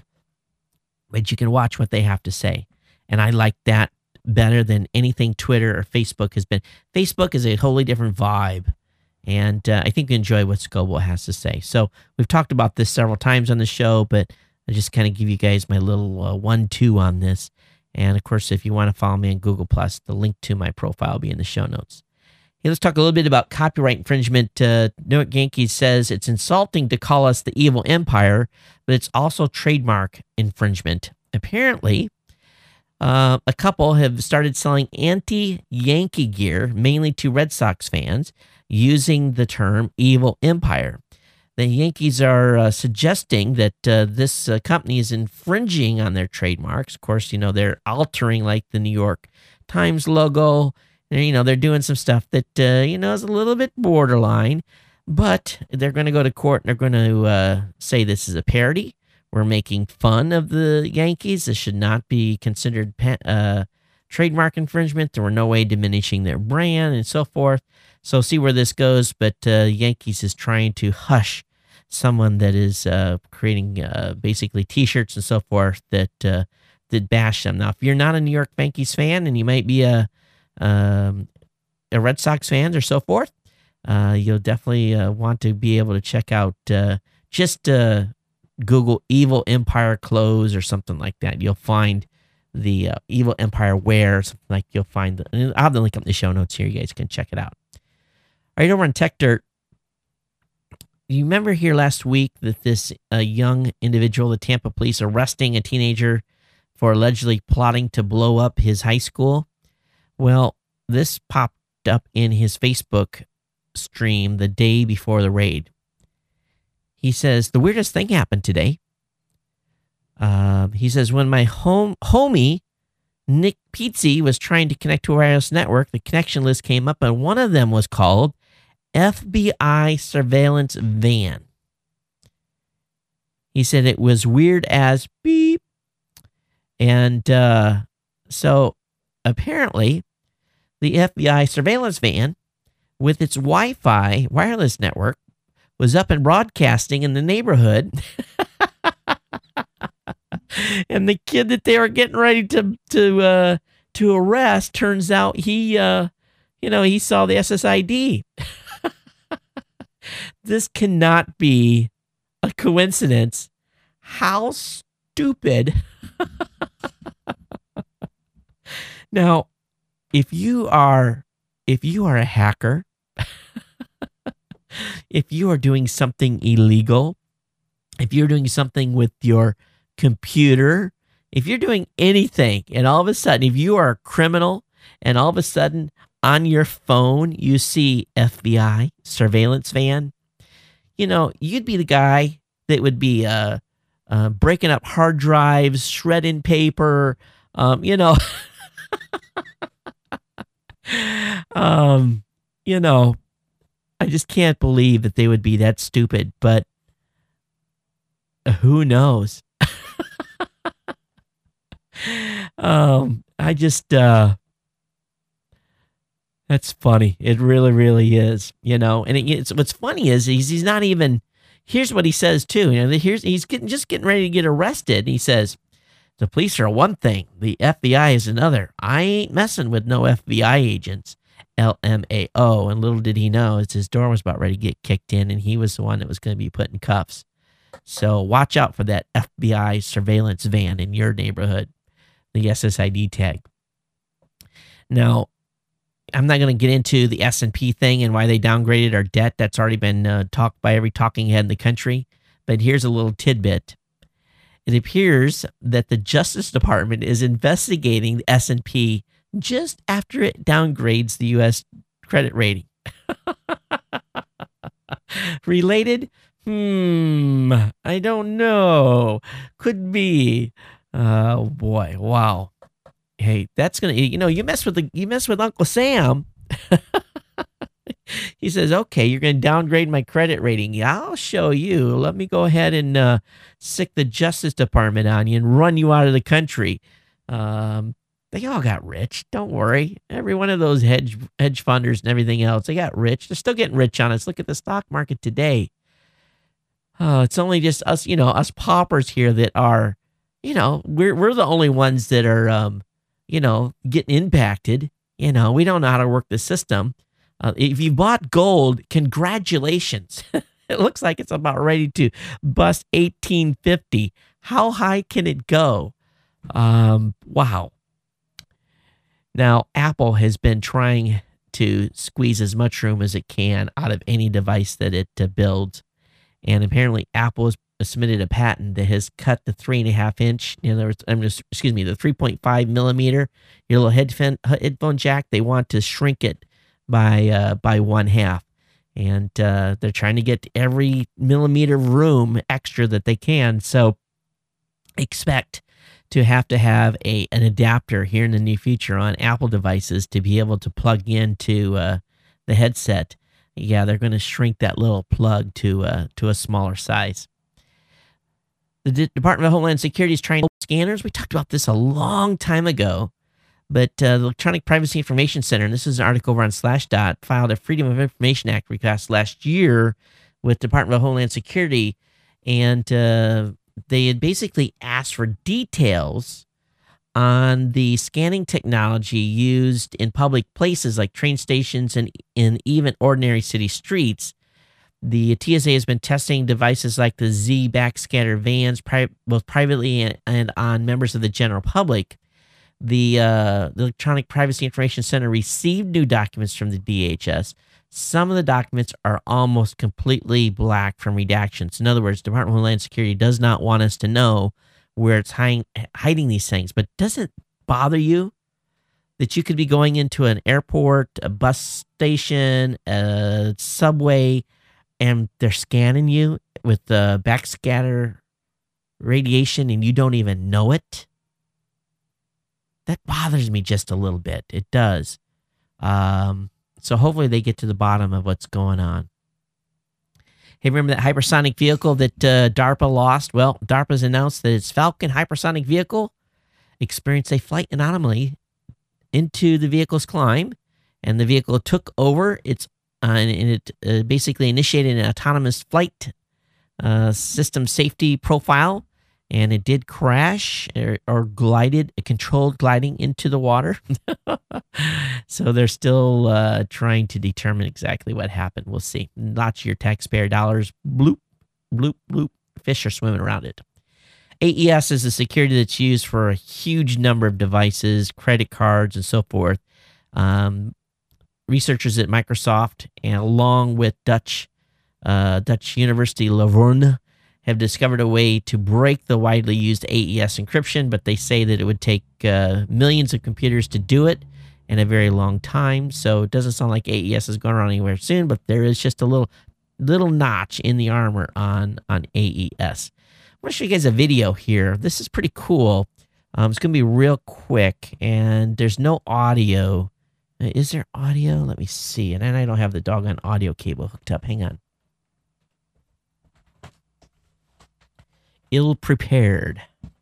but you can watch what they have to say. And I like that better than anything Twitter or Facebook has been. Facebook is a wholly different vibe. And uh, I think you enjoy what Scoble has to say. So we've talked about this several times on the show, but I just kind of give you guys my little uh, one two on this. And, of course, if you want to follow me on Google Plus, the link to my profile will be in the show notes. Hey, let's talk a little bit about copyright infringement. Uh, Newark Yankees says it's insulting to call us the evil empire, but it's also trademark infringement. Apparently, uh, a couple have started selling anti-Yankee gear, mainly to Red Sox fans, using the term evil empire. The Yankees are uh, suggesting that uh, this uh, company is infringing on their trademarks. Of course, you know, they're altering like the New York Times logo. You know, they're doing some stuff that, uh, you know, is a little bit borderline, but they're going to go to court and they're going to uh, say this is a parody. we're making fun of the Yankees. This should not be considered uh, trademark infringement. There were no way diminishing their brand and so forth. So see where this goes. But uh, Yankees is trying to hush someone that is uh, creating uh, basically T-shirts and so forth that uh, that bash them. Now, if you're not a New York Yankees fan and you might be a um, a Red Sox fan or so forth, uh, you'll definitely uh, want to be able to check out uh, just uh, Google Evil Empire clothes or something like that. You'll find the uh, Evil Empire wear, something like you'll find. The, I'll have the link up in the show notes here. You guys can check it out. All right, over on Tech Dirt. You remember here last week that this uh, young individual, the Tampa police, arresting a teenager for allegedly plotting to blow up his high school? Well, this popped up in his Facebook stream the day before the raid. He says, the weirdest thing happened today. Uh, he says, when my home homie, Nick Pizzi, was trying to connect to a wireless network, the connection list came up, and one of them was called F B I surveillance van. He said it was weird as beep. And uh, so apparently the F B I surveillance van with its Wi-Fi wireless network was up and broadcasting in the neighborhood. And the kid that they were getting ready to to uh, to arrest, turns out he, uh, you know, he saw the S S I D. This cannot be a coincidence. How stupid. Now, if you are if you are a hacker, if you are doing something illegal, if you're doing something with your computer, if you're doing anything, and all of a sudden, if you are a criminal, and all of a sudden on your phone you see F B I surveillance van, you know, you'd be the guy that would be uh, uh, breaking up hard drives, shredding paper, um, you know, um, you know, I just can't believe that they would be that stupid, but who knows? um, I just, uh, that's funny. It really, really is, you know, and it, it's, what's funny is he's, he's not even, here's what he says too. You know, here's, he's getting, just getting ready to get arrested. He says, the police are one thing. The F B I is another. I ain't messing with no F B I agents. L M A O. And little did he know, as his door was about ready to get kicked in, and he was the one that was going to be put in cuffs. So watch out for that F B I surveillance van in your neighborhood, the S S I D tag. Now, I'm not going to get into the S and P thing and why they downgraded our debt. That's already been uh, talked by every talking head in the country. But here's a little tidbit. It appears that the Justice Department is investigating the S and P just after it downgrades the U S credit rating. Related? Hmm, I don't know. Could be. Oh boy, wow. Hey, that's gonna, you know, you mess with the you mess with Uncle Sam. He says, okay, you're gonna downgrade my credit rating. Yeah, I'll show you. Let me go ahead and uh, sick the Justice Department on you and run you out of the country. Um, they all got rich. Don't worry. Every one of those hedge hedge funders and everything else, they got rich. They're still getting rich on us. Look at the stock market today. Oh, it's only just us, you know, us paupers here that are, you know, we're we're the only ones that are, um, you know, getting impacted. You know, we don't know how to work the system. Uh, if you bought gold, congratulations. It looks like it's about ready to bust eighteen fifty. How high can it go? Um, wow. Now, Apple has been trying to squeeze as much room as it can out of any device that it uh, builds. And apparently Apple has submitted a patent that has cut the three and a half inch, in other words, I'm just, excuse me, the three point five millimeter, your little headphone, headphone jack. They want to shrink it by, uh, by one half. And uh, they're trying to get every millimeter of room extra that they can. So expect to have to have a an adapter here in the near future on Apple devices to be able to plug into uh, the headset. Yeah, they're going to shrink that little plug to uh, to a smaller size. The D- Department of Homeland Security is trying to scanners. We talked about this a long time ago, but uh, the Electronic Privacy Information Center, and this is an article over on Slashdot, filed a Freedom of Information Act request last year with Department of Homeland Security, and uh, they had basically asked for details on the scanning technology used in public places like train stations and in even ordinary city streets. The T S A has been testing devices like the Z backscatter vans, pri- both privately and, and on members of the general public. The, uh, the Electronic Privacy Information Center received new documents from the D H S. Some of the documents are almost completely black from redactions. In other words, Department of Homeland Security does not want us to know where it's hiding, hiding these things. But does it bother you that you could be going into an airport, a bus station, a subway, and they're scanning you with the backscatter radiation and you don't even know it? That bothers me just a little bit. It does. Um, so hopefully they get to the bottom of what's going on. Hey, remember that hypersonic vehicle that uh, DARPA lost? Well, DARPA's announced that its Falcon hypersonic vehicle experienced a flight anomaly into the vehicle's climb, and the vehicle took over its uh, and it uh, basically initiated an autonomous flight uh, system safety profile, and it did crash or, or glided, a controlled gliding into the water. So they're still uh, trying to determine exactly what happened. We'll see. Lots of your taxpayer dollars, bloop, bloop, bloop. Fish are swimming around it. A E S is a security that's used for a huge number of devices, credit cards, and so forth. Um, researchers at Microsoft, and along with Dutch uh, Dutch University Leuven, have discovered a way to break the widely used A E S encryption, but they say that it would take uh, millions of computers to do it in a very long time. So it doesn't sound like A E S is going around anywhere soon, but there is just a little little notch in the armor on, on A E S. I'm going to show you guys a video here. This is pretty cool. Um, it's going to be real quick, and there's no audio. Uh, is there audio? Let me see. And then I don't have the doggone audio cable hooked up. Hang on. Ill-prepared.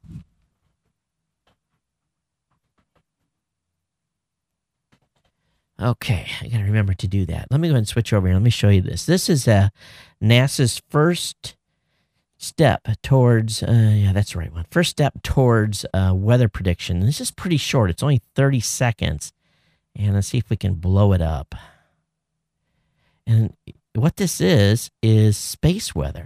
Okay, I got to remember to do that. Let me go ahead and switch over here. Let me show you this. This is uh, NASA's first step towards, uh, yeah, that's the right one. First step towards uh, weather prediction. This is pretty short. It's only thirty seconds. And let's see if we can blow it up. And what this is, is space weather.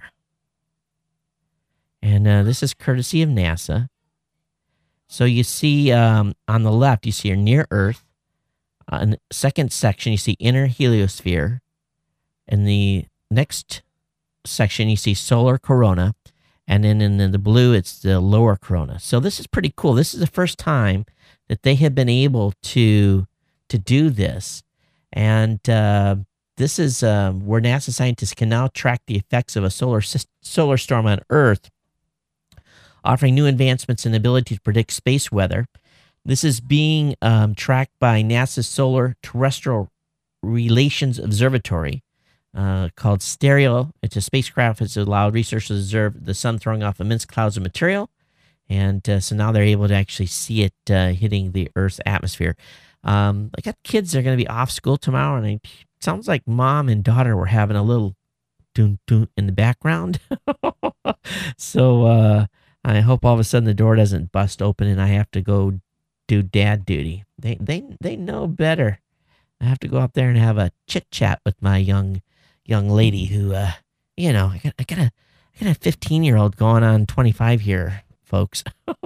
And uh, this is courtesy of NASA. So you see um, on the left, you see your near Earth. On the second section, you see inner heliosphere. In the next section, you see solar corona. And then in the blue, it's the lower corona. So this is pretty cool. This is the first time that they have been able to, to do this. And uh, this is uh, where NASA scientists can now track the effects of a solar, solar storm on Earth, offering new advancements in the ability to predict space weather. This is being um, tracked by NASA's Solar Terrestrial Relations Observatory, uh, called STEREO. It's a spacecraft that's allowed researchers to observe the sun throwing off immense clouds of material. And uh, so now they're able to actually see it uh, hitting the Earth's atmosphere. Um, I got kids that are going to be off school tomorrow, and it sounds like mom and daughter were having a little doon doon in the background. So uh, I hope all of a sudden the door doesn't bust open and I have to go do dad duty. They they they know better. I have to go up there and have a chit chat with my young young lady who, uh, you know, I got I got a I got a fifteen year old going on twenty-five here, folks.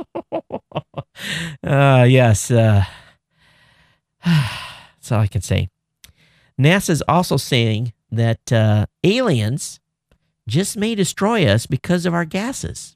uh, yes, uh, that's all I can say. NASA's also saying that uh, aliens just may destroy us because of our gases.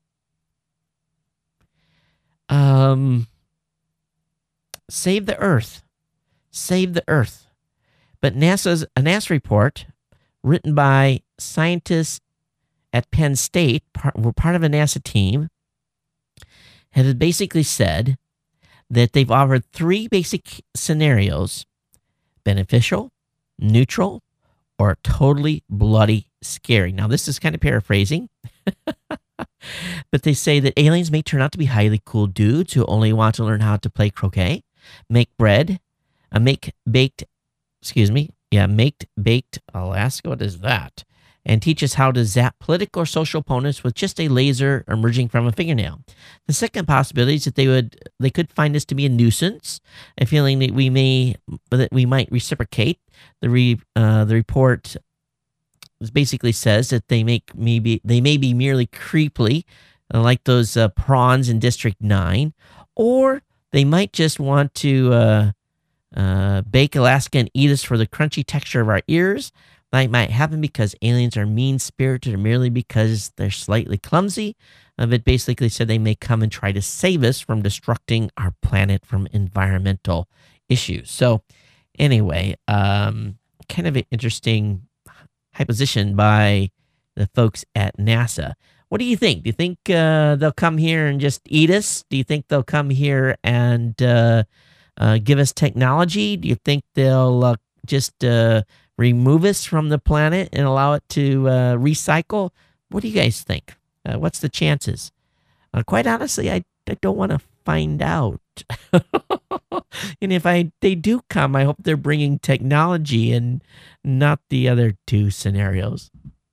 Um. Save the Earth. Save the Earth. But NASA's a NASA report written by scientists at Penn State, part, were part of a NASA team, has basically said that they've offered three basic scenarios: beneficial, neutral, or totally bloody scary. Now, this is kind of paraphrasing. But they say that aliens may turn out to be highly cool dudes who only want to learn how to play croquet, make bread, uh, make baked, excuse me, yeah, make baked Alaska. What is that? And teach us how to zap political or social opponents with just a laser emerging from a fingernail. The second possibility is that they would they could find us to be a nuisance, a feeling that we may that we might reciprocate. The re, uh, the report basically says that they make maybe they may be merely creepily, uh, like those uh, prawns in District Nine, or they might just want to uh, uh, bake Alaska and eat us for the crunchy texture of our ears. That might happen because aliens are mean-spirited or merely because they're slightly clumsy. Uh, but basically said they may come and try to save us from destructing our planet from environmental issues. So anyway, um, kind of an interesting hyposition by the folks at NASA. What do you think? Do you think uh, they'll come here and just eat us? Do you think they'll come here and uh, uh, give us technology? Do you think they'll uh, just uh, remove us from the planet and allow it to uh, recycle? What do you guys think? Uh, what's the chances? Uh, quite honestly, I, I don't want to find out. And if I they do come, I hope they're bringing technology and not the other two scenarios.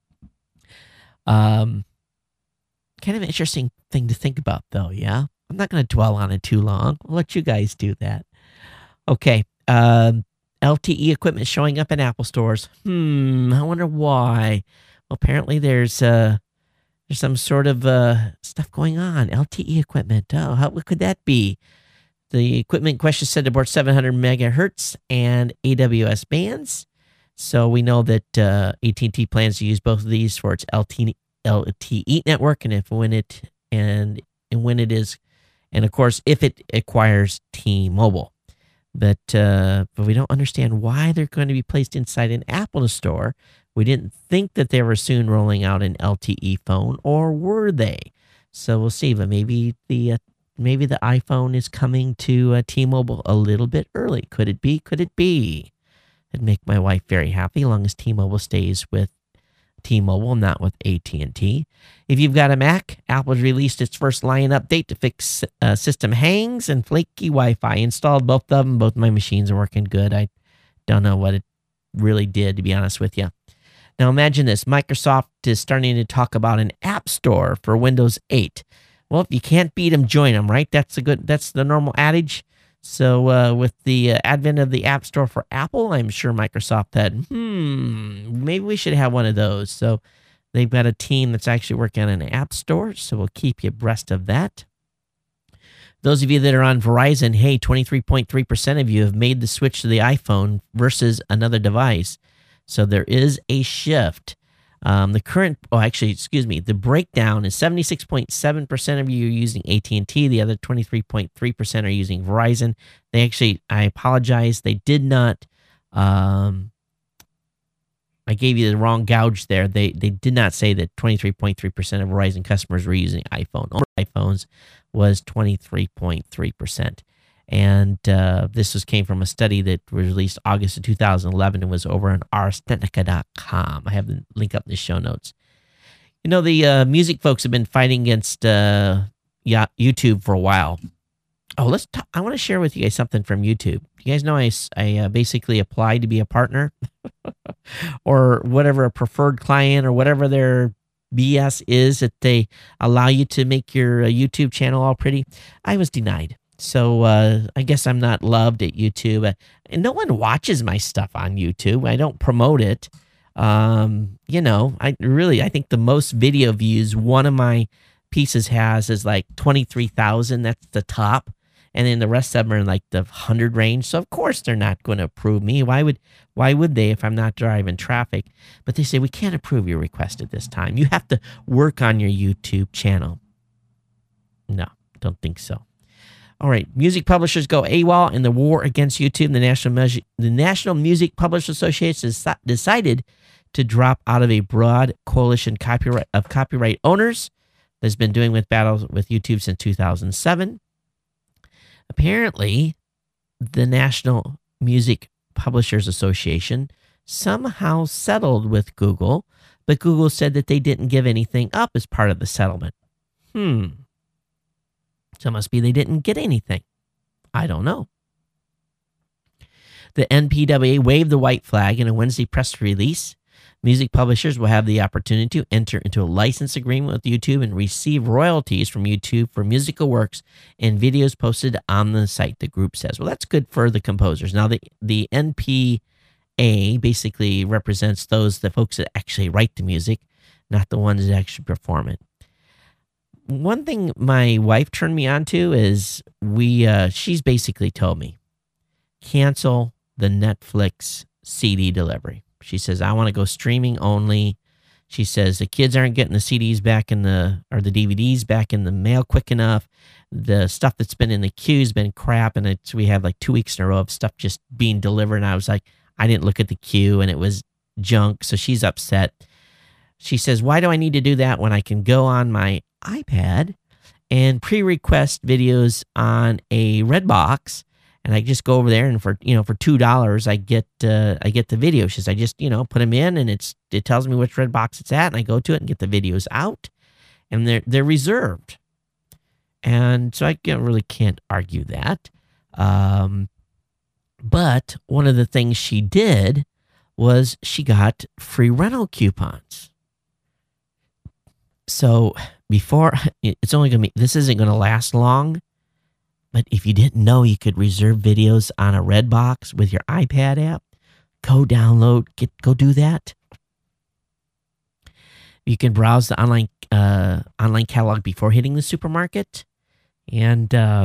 Um, kind of an interesting thing to think about, though, yeah? I'm not going to dwell on it too long. I'll let you guys do that. Okay. Um, L T E equipment showing up in Apple stores. Hmm, I wonder why. Well, apparently there's uh, there's some sort of uh, stuff going on. L T E equipment. Oh, how, what could that be? The equipment in question said to support seven hundred megahertz and A W S bands. So we know that uh, A T and T plans to use both of these for its L T E network, and if when it and and when it is, and of course if it acquires T-Mobile. But uh, but we don't understand why they're going to be placed inside an Apple store. We didn't think that they were soon rolling out an L T E phone, or were they? So we'll see. But maybe the uh, maybe the iPhone is coming to uh, T-Mobile a little bit early. Could it be? Could it be? It'd make my wife very happy, as long as T-Mobile stays with T-Mobile, not with A T and T. If you've got a Mac, Apple's released its first Lion update to fix uh, system hangs and flaky Wi-Fi. Installed both of them. Both my machines are working good. I don't know what it really did, to be honest with you. Now imagine this. Microsoft is starting to talk about an app store for Windows eight. Well, if you can't beat them, join them, right? That's a good. That's the normal adage. So uh, with the uh, advent of the App Store for Apple, I'm sure Microsoft said, hmm, maybe we should have one of those. So they've got a team that's actually working on an App Store, so we'll keep you abreast of that. Those of you that are on Verizon, hey, twenty-three point three percent of you have made the switch to the iPhone versus another device. So there is a shift. Um, the current, oh, actually, excuse me, the breakdown is seventy-six point seven percent of you are using A T and T. The other twenty-three point three percent are using Verizon. They actually, I apologize, they did not, um, I gave you the wrong gouge there. They they did not say that twenty-three point three percent of Verizon customers were using iPhone. Only iPhones was twenty-three point three percent. And uh, this was came from a study that was released August of two thousand eleven and was over on ars technica dot com. I have the link up in the show notes. You know, the uh, music folks have been fighting against uh, yeah, YouTube for a while. Oh, let's. Talk, I want to share with you guys something from YouTube. You guys know I, I uh, basically applied to be a partner or whatever, a preferred client or whatever their B S is that they allow you to make your uh, YouTube channel all pretty. I was denied. So uh, I guess I'm not loved at YouTube. Uh, and no one watches my stuff on YouTube. I don't promote it. Um, you know, I really, I think the most video views one of my pieces has is like twenty-three thousand. That's the top. And then the rest of them are in like the one hundred range. So of course they're not going to approve me. Why would why would they if I'm not driving traffic? But they say, we can't approve your request at this time. You have to work on your YouTube channel. No, don't think so. All right, music publishers go AWOL in the war against YouTube. The National, Music, the National Music Publishers Association has decided to drop out of a broad coalition copyright of copyright owners that's been doing with battles with YouTube since two thousand seven. Apparently, the National Music Publishers Association somehow settled with Google, but Google said that they didn't give anything up as part of the settlement. Hmm. So it must be they didn't get anything. I don't know. The N P W A waved the white flag in a Wednesday press release. Music publishers will have the opportunity to enter into a license agreement with YouTube and receive royalties from YouTube for musical works and videos posted on the site, the group says. Well, that's good for the composers. Now, the, the N P A basically represents those, the folks that actually write the music, not the ones that actually perform it. One thing my wife turned me on to is we, uh, she's basically told me, cancel the Netflix C D delivery. She says, I want to go streaming only. She says the kids aren't getting the C Ds back in the, or the D V Ds back in the mail quick enough. The stuff that's been in the queue has been crap. And it's, we have like two weeks in a row of stuff just being delivered. And I was like, I didn't look at the queue and it was junk. So she's upset. She says, why do I need to do that when I can go on my iPad and pre-request videos on a Redbox? And I just go over there, and for you know, for two dollars, I get uh, I get the video. She says, I just you know put them in, and it's it tells me which Redbox it's at, and I go to it and get the videos out, and they're they're reserved, and so I can't, really can't argue that. Um, but one of the things she did was she got free rental coupons. So before it's only gonna be this isn't gonna last long. But if you didn't know you could reserve videos on a Redbox with your iPad app, go download, get go do that. You can browse the online uh, online catalog before hitting the supermarket, and uh,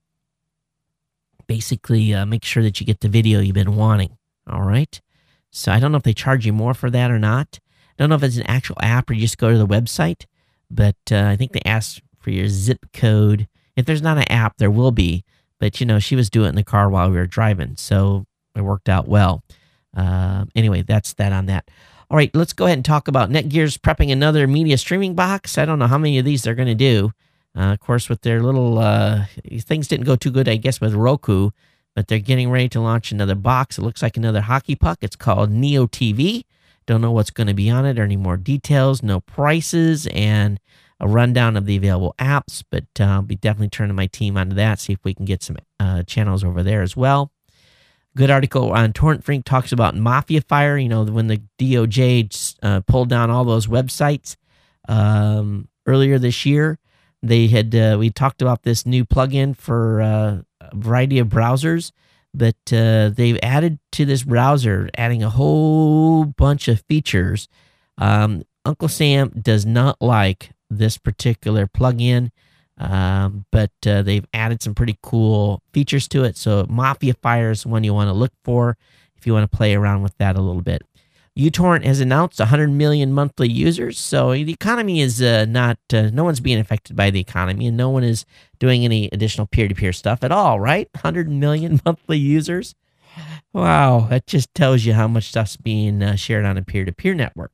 basically uh, make sure that you get the video you've been wanting. All right. So I don't know if they charge you more for that or not. I don't know if it's an actual app or you just go to the website, but uh, I think they ask for your zip code. If there's not an app, there will be. But, you know, she was doing it in the car while we were driving, so it worked out well. Uh, anyway, that's that on that. All right, let's go ahead and talk about Netgear's prepping another media streaming box. I don't know how many of these they're going to do. Uh, of course, with their little uh, things didn't go too good, I guess, with Roku, but they're getting ready to launch another box. It looks like another hockey puck. It's called Neo T V. Don't know what's going to be on it or any more details, no prices, and a rundown of the available apps, but uh, I'll be definitely turning my team onto that, see if we can get some uh, channels over there as well. Good article on Torrent Freak talks about Mafia Fire, you know, when the D O J uh, pulled down all those websites um, earlier this year. They had, uh, we talked about this new plugin for uh, a variety of browsers, but uh, they've added to this browser, adding a whole bunch of features. Um, Uncle Sam does not like this particular plugin, um, but uh, they've added some pretty cool features to it. So Mafia Fire is one you want to look for if you want to play around with that a little bit. uTorrent has announced one hundred million monthly users, so the economy is uh, not, uh, no one's being affected by the economy, and no one is doing any additional peer-to-peer stuff at all, right? one hundred million monthly users. Wow, that just tells you how much stuff's being uh, shared on a peer-to-peer network.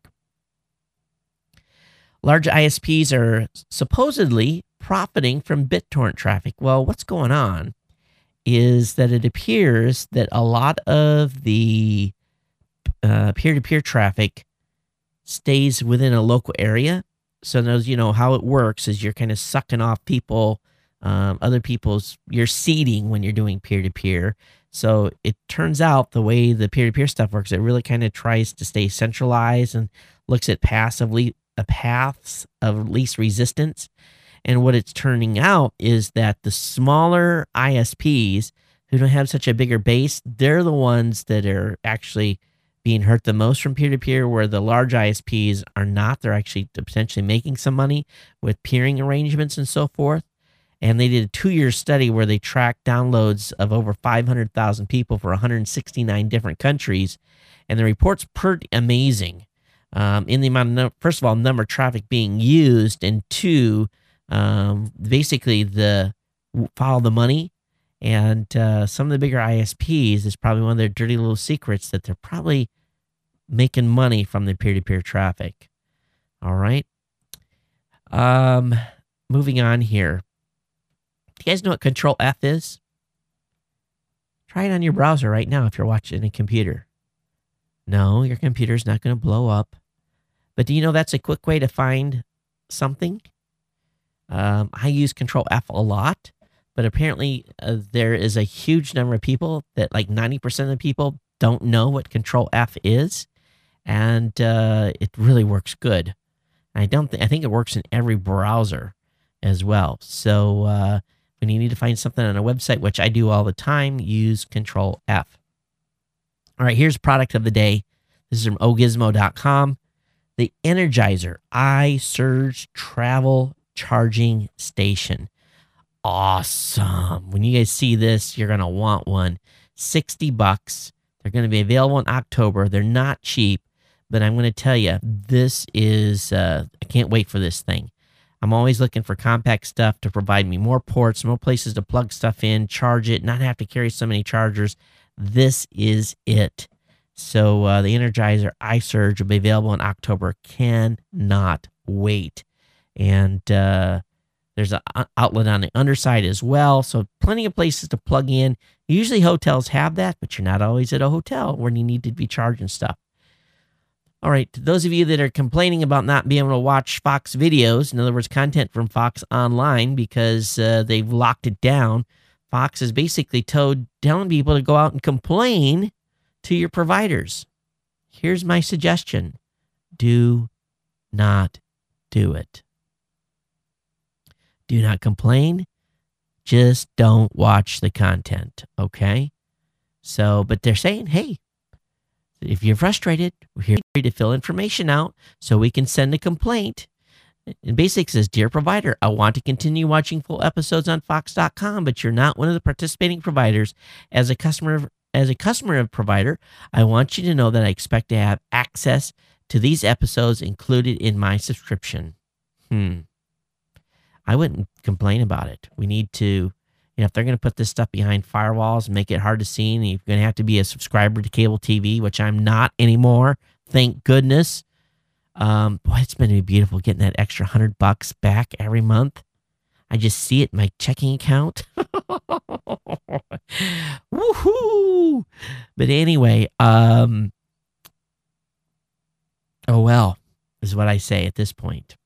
Large I S Ps are supposedly profiting from BitTorrent traffic. Well, what's going on is that it appears that a lot of the uh, peer-to-peer traffic stays within a local area. So those, you know, how it works is you're kind of sucking off people, um, other people's, you're seeding when you're doing peer-to-peer. So it turns out the way the peer-to-peer stuff works, it really kind of tries to stay centralized and looks at passively a paths of least resistance. And what it's turning out is that the smaller I S Ps who don't have such a bigger base, they're the ones that are actually being hurt the most from peer-to-peer, where the large I S Ps are not. They're actually potentially making some money with peering arrangements and so forth. And they did a two-year study where they tracked downloads of over five hundred thousand people for one hundred sixty-nine different countries. And the report's pretty amazing. Um, in the amount of, first of all, number of traffic being used, and two, um, basically the follow the money. And uh, some of the bigger I S Ps is probably one of their dirty little secrets that they're probably making money from the peer-to-peer traffic. All right. Um, moving on here. Do you guys know what Control F is? Try it on your browser right now if you're watching a computer. No, your computer's not going to blow up. But do you know that's a quick way to find something? Um, I use Control F a lot, but apparently uh, there is a huge number of people that like ninety percent of the people don't know what Control F is, and uh, it really works good. I don't. Th- I think it works in every browser as well. So uh, when you need to find something on a website, which I do all the time, use Control F. All right, here's product of the day. This is from O Gizmo dot com. The Energizer iSurge Travel Charging Station. Awesome. When you guys see this, you're going to want one. sixty bucks. They're going to be available in October. They're not cheap, but I'm going to tell you, this is, uh, I can't wait for this thing. I'm always looking for compact stuff to provide me more ports, more places to plug stuff in, charge it, not have to carry so many chargers. This is it. So uh, the Energizer iSurge will be available in October. Cannot wait. And uh, there's an outlet on the underside as well. So plenty of places to plug in. Usually hotels have that, but you're not always at a hotel when you need to be charging stuff. All right, to those of you that are complaining about not being able to watch Fox videos, in other words, content from Fox Online because uh, they've locked it down, Fox is basically told, telling people to go out and complain to your providers. Here's my suggestion. Do not do it. Do not complain. Just don't watch the content, okay? So, but they're saying, hey, if you're frustrated, we're here to fill information out so we can send a complaint. And basically says, dear provider, I want to continue watching full episodes on Fox dot com, but you're not one of the participating providers. As a customer, as a customer of provider, I want you to know that I expect to have access to these episodes included in my subscription. Hmm. I wouldn't complain about it. We need to, you know, if they're going to put this stuff behind firewalls and make it hard to see, and you're going to have to be a subscriber to cable T V, which I'm not anymore, thank goodness. Um, boy, it's been beautiful getting that extra hundred bucks back every month. I just see it in my checking account. Woohoo! But anyway, um, oh well, is what I say at this point.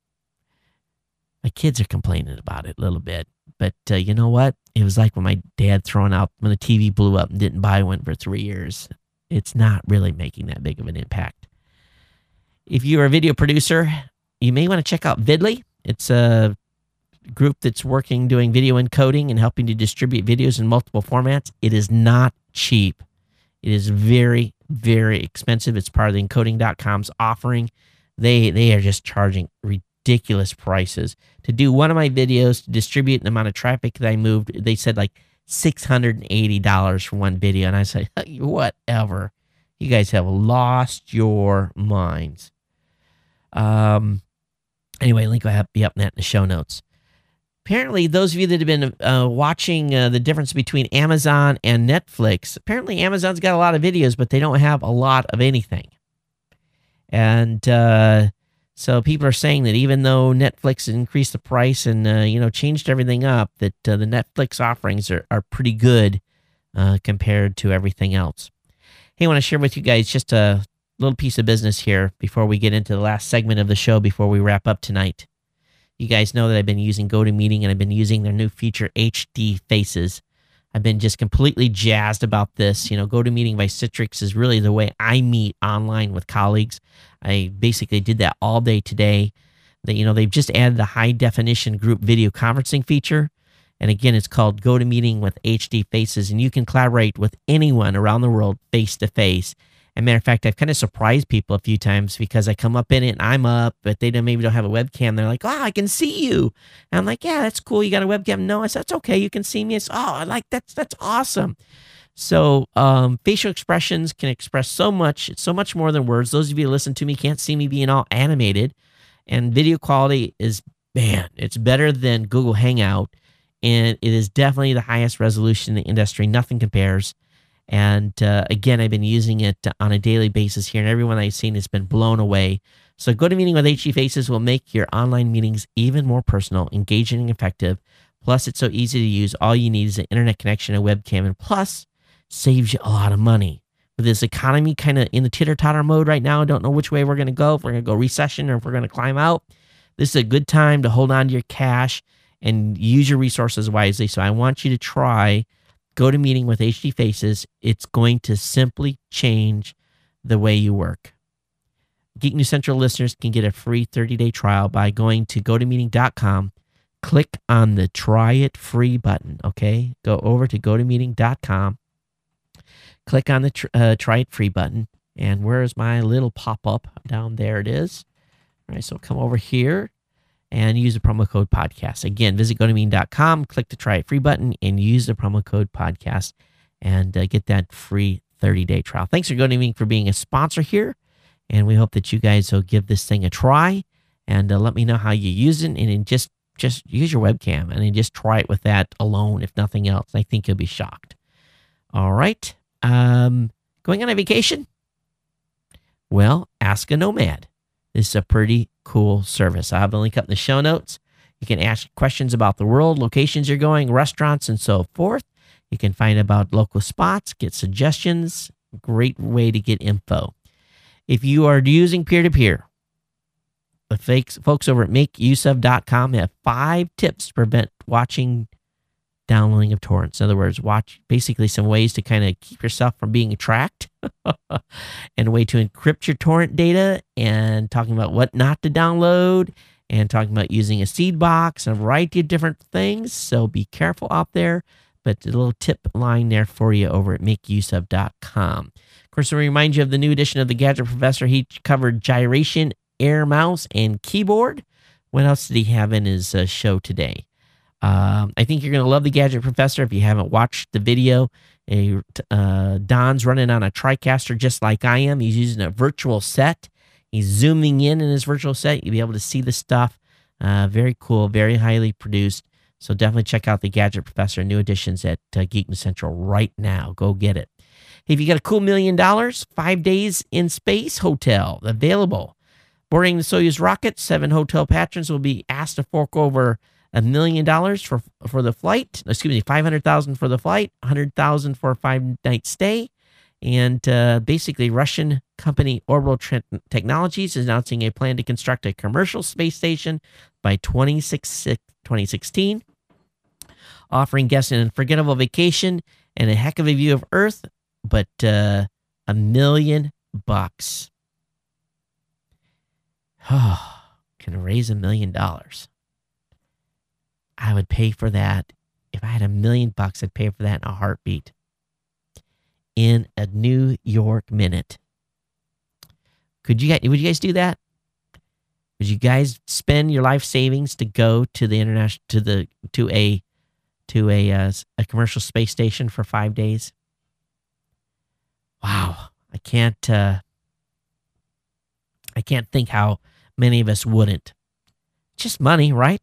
My kids are complaining about it a little bit, but uh, you know what? It was like when my dad throwing out when the T V blew up and didn't buy one for three years. It's not really making that big of an impact. If you're a video producer, you may want to check out Vidly. It's a group that's working doing video encoding and helping to distribute videos in multiple formats. It is not cheap. It is very, very expensive. It's part of the encoding dot com's offering. They they are just charging ridiculous prices. To do one of my videos, to distribute the amount of traffic that I moved, they said like six hundred eighty dollars for one video. And I said, whatever. You guys have lost your minds. Um. Anyway, link will be up in that in the show notes. Apparently, those of you that have been uh, watching uh, the difference between Amazon and Netflix, apparently Amazon's got a lot of videos, but they don't have a lot of anything. And uh, so people are saying that even though Netflix increased the price and uh, you know changed everything up, that uh, the Netflix offerings are, are pretty good uh, compared to everything else. Hey, I want to share with you guys just a little piece of business here before we get into the last segment of the show before we wrap up tonight. You guys know that I've been using GoToMeeting and I've been using their new feature, H D Faces. I've been just completely jazzed about this. You know, GoToMeeting by Citrix is really the way I meet online with colleagues. I basically did that all day today. That you know, they've just added the high definition group video conferencing feature. And again, it's called GoToMeeting with H D Faces, and you can collaborate with anyone around the world face to face. As a matter of fact, I've kind of surprised people a few times because I come up in it and I'm up, but they don't, maybe don't have a webcam. They're like, oh, I can see you. And I'm like, yeah, that's cool. You got a webcam? No, I said, that's okay. You can see me. It's, oh, I like that's, that's awesome. So um, facial expressions can express so much. It's so much more than words. Those of you who listen to me can't see me being all animated. And video quality is, man, it's better than Google Hangout. And it is definitely the highest resolution in the industry. Nothing compares. And uh, again, I've been using it on a daily basis here, and everyone I've seen has been blown away. So GoToMeeting with H D Faces will make your online meetings even more personal, engaging, and effective. Plus, it's so easy to use. All you need is an internet connection, a webcam, and plus, saves you a lot of money. with this economy kind of in the titter-totter mode right now, don't know which way we're going to go, if we're going to go recession or if we're going to climb out, this is a good time to hold on to your cash and use your resources wisely. So I want you to try GoToMeeting with H D Faces. It's going to simply change the way you work. Geek News Central listeners can get a free thirty-day trial by going to go to meeting dot com. Click on the Try It Free button, okay? Go over to go to meeting dot com. Click on the tr- uh, Try It Free button. And where's my little pop-up? Down there it is. All right, so come over here and use the promo code podcast. Again, visit go to meeting dot com, click the Try It Free button, and use the promo code podcast and uh, get that free thirty-day trial. Thanks for GoToMeeting for being a sponsor here. And we hope that you guys will give this thing a try and uh, let me know how you use it. And then just, just use your webcam and then just try it with that alone, if nothing else. I think you'll be shocked. All right. Um, going on a vacation? Well, Ask a Nomad. This is a pretty cool service. I have the link up in the show notes. You can ask questions about the world, locations you're going, restaurants, and so forth. You can find about local spots, get suggestions. Great way to get info. If you are using peer-to-peer, the fakes, folks over at make use of dot com have five tips to prevent watching downloading of torrents. In other words, watch basically some ways to kind of keep yourself from being tracked and a way to encrypt your torrent data and talking about what not to download and talking about using a seed box and a variety of different things. So be careful out there, but a little tip line there for you over at make use of dot com. Of course, I remind you of the new edition of the Gadget Professor. He covered gyration, air mouse, and keyboard. What else did he have in his uh, show today? Um, I think you're going to love the Gadget Professor if you haven't watched the video. A, uh, Don's running on a TriCaster just like I am. He's using a virtual set. He's zooming in in his virtual set. You'll be able to see the stuff. Uh, very cool, very highly produced. So definitely check out the Gadget Professor, new editions at uh, Geek News Central right now. Go get it. If you got a cool million dollars, five days in space hotel available. Boarding the Soyuz rocket, seven hotel patrons will be asked to fork over a million dollars for for the flight. Excuse me, five hundred thousand for the flight, one hundred thousand for a five night stay, and uh, basically, Russian company Orbital Tre- Technologies is announcing a plan to construct a commercial space station by twenty sixteen, offering guests an unforgettable vacation and a heck of a view of Earth, but uh, a million bucks. Oh, can raise a million dollars. I would pay for that. If I had a million bucks, I'd pay for that in a heartbeat. In a New York minute. Could you guys, would you guys do that? Would you guys spend your life savings to go to the international, to the, to a, to a, uh, a commercial space station for five days? Wow. I can't, uh, I can't think how many of us wouldn't. Just money, right?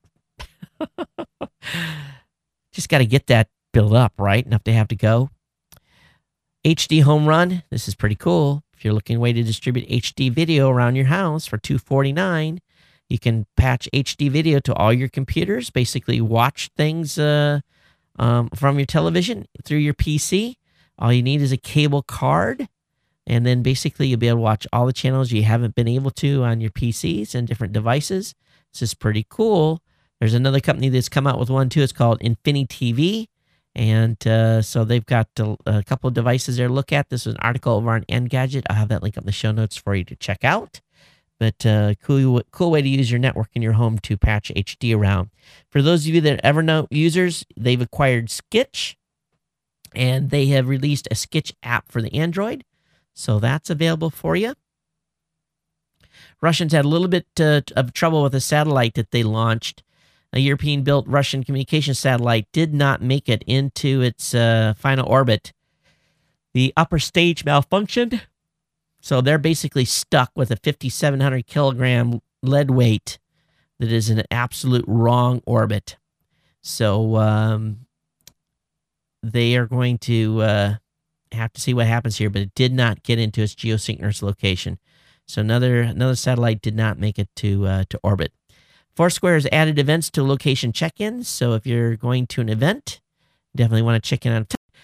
Just got to get that built up, right? Enough to have to go. H D Home Run. This is pretty cool. If you're looking for a way to distribute H D video around your house for two hundred forty-nine dollars, you can patch H D video to all your computers. Basically, watch things uh, um, from your television through your P C. All you need is a cable card. And then basically, you'll be able to watch all the channels you haven't been able to on your P Cs and different devices. This is pretty cool. There's another company that's come out with one, too. It's called Infinity T V. And uh, so they've got a, a couple of devices there to look at. This is an article over on Engadget. I'll have that link up in the show notes for you to check out. But uh, cool, cool way to use your network in your home to patch H D around. For those of you that are Evernote users, they've acquired Sketch. And they have released a Sketch app for the Android. So that's available for you. Russians had a little bit uh, of trouble with a satellite that they launched. A European-built Russian communication satellite did not make it into its uh, final orbit. The upper stage malfunctioned, so they're basically stuck with a fifty-seven hundred kilogram lead weight that is in an absolute wrong orbit. So um, they are going to uh, have to see what happens here, but it did not get into its geosynchronous location. So another another satellite did not make it to uh, to orbit. Foursquare has added events to location check-ins, so if you're going to an event, definitely want to check in on.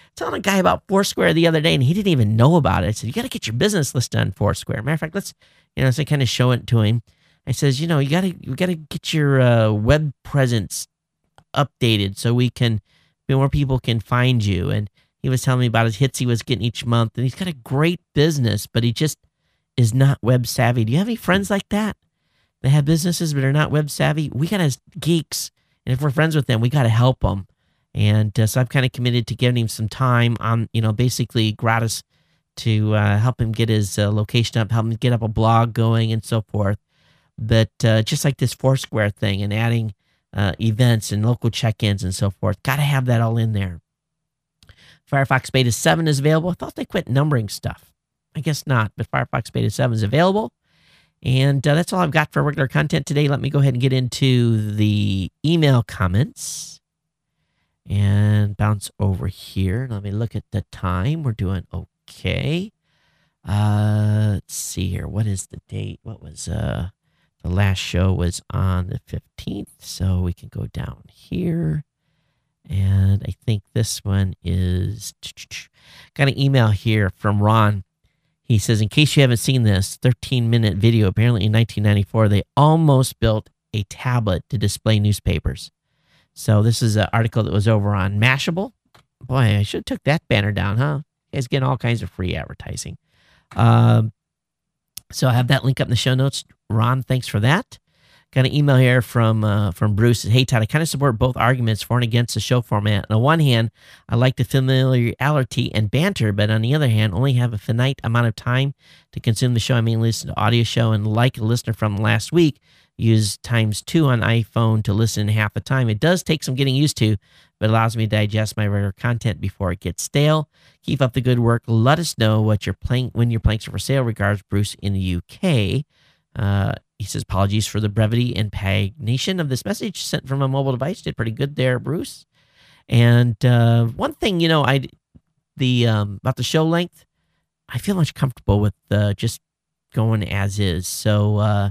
telling a guy about Foursquare the other day, and he didn't even know about it. I said, you got to get your business listed on Foursquare. Matter of fact, let's, you know, so I kind of show it to him. I says, you know, you got to you got to get your uh, web presence updated so we can, more people can find you. And he was telling me about his hits he was getting each month, and he's got a great business, but he just is not web savvy. Do you have any friends like that? They have businesses but are not web savvy? We got as geeks, and if we're friends with them, we got to help them. And uh, so I've kind of committed to giving him some time on, you know, basically gratis to uh, help him get his uh, location up, help him get up a blog going and so forth. But uh, just like this Foursquare thing and adding uh, events and local check-ins and so forth, got to have that all in there. Firefox Beta seven is available. I thought they quit numbering stuff. I guess not, but Firefox Beta seven is available. And uh, that's all I've got for regular content today. Let me go ahead and get into the email comments and bounce over here. Let me look at the time. We're doing okay. Uh, let's see here. What is the date? What was uh the last show was on the fifteenth, so we can go down here. And I think this one is got an email here from Ron. He says, in case you haven't seen this thirteen minute video, apparently in nineteen ninety-four, they almost built a tablet to display newspapers. So this is an article that was over on Mashable. Boy, I should have took that banner down, huh? You guys getting all kinds of free advertising. Um, so I have that link up in the show notes. Ron, thanks for that. Got an email here from uh, from Bruce. Hey, Todd, I kind of support both arguments for and against the show format. On the one hand, I like the familiarity and banter, but on the other hand, only have a finite amount of time to consume the show. I mean, listen to audio show, and like a listener from last week, use times two on iPhone to listen half the time. It does take some getting used to, but allows me to digest my regular content before it gets stale. Keep up the good work. Let us know what you're playing when your planks are for sale. Regards, Bruce in the U K. Uh, he says, apologies for the brevity and pagination of this message sent from a mobile device. Did pretty good there, Bruce. And uh, one thing, you know, I the um, about the show length, I feel much comfortable with uh, just going as is. So uh,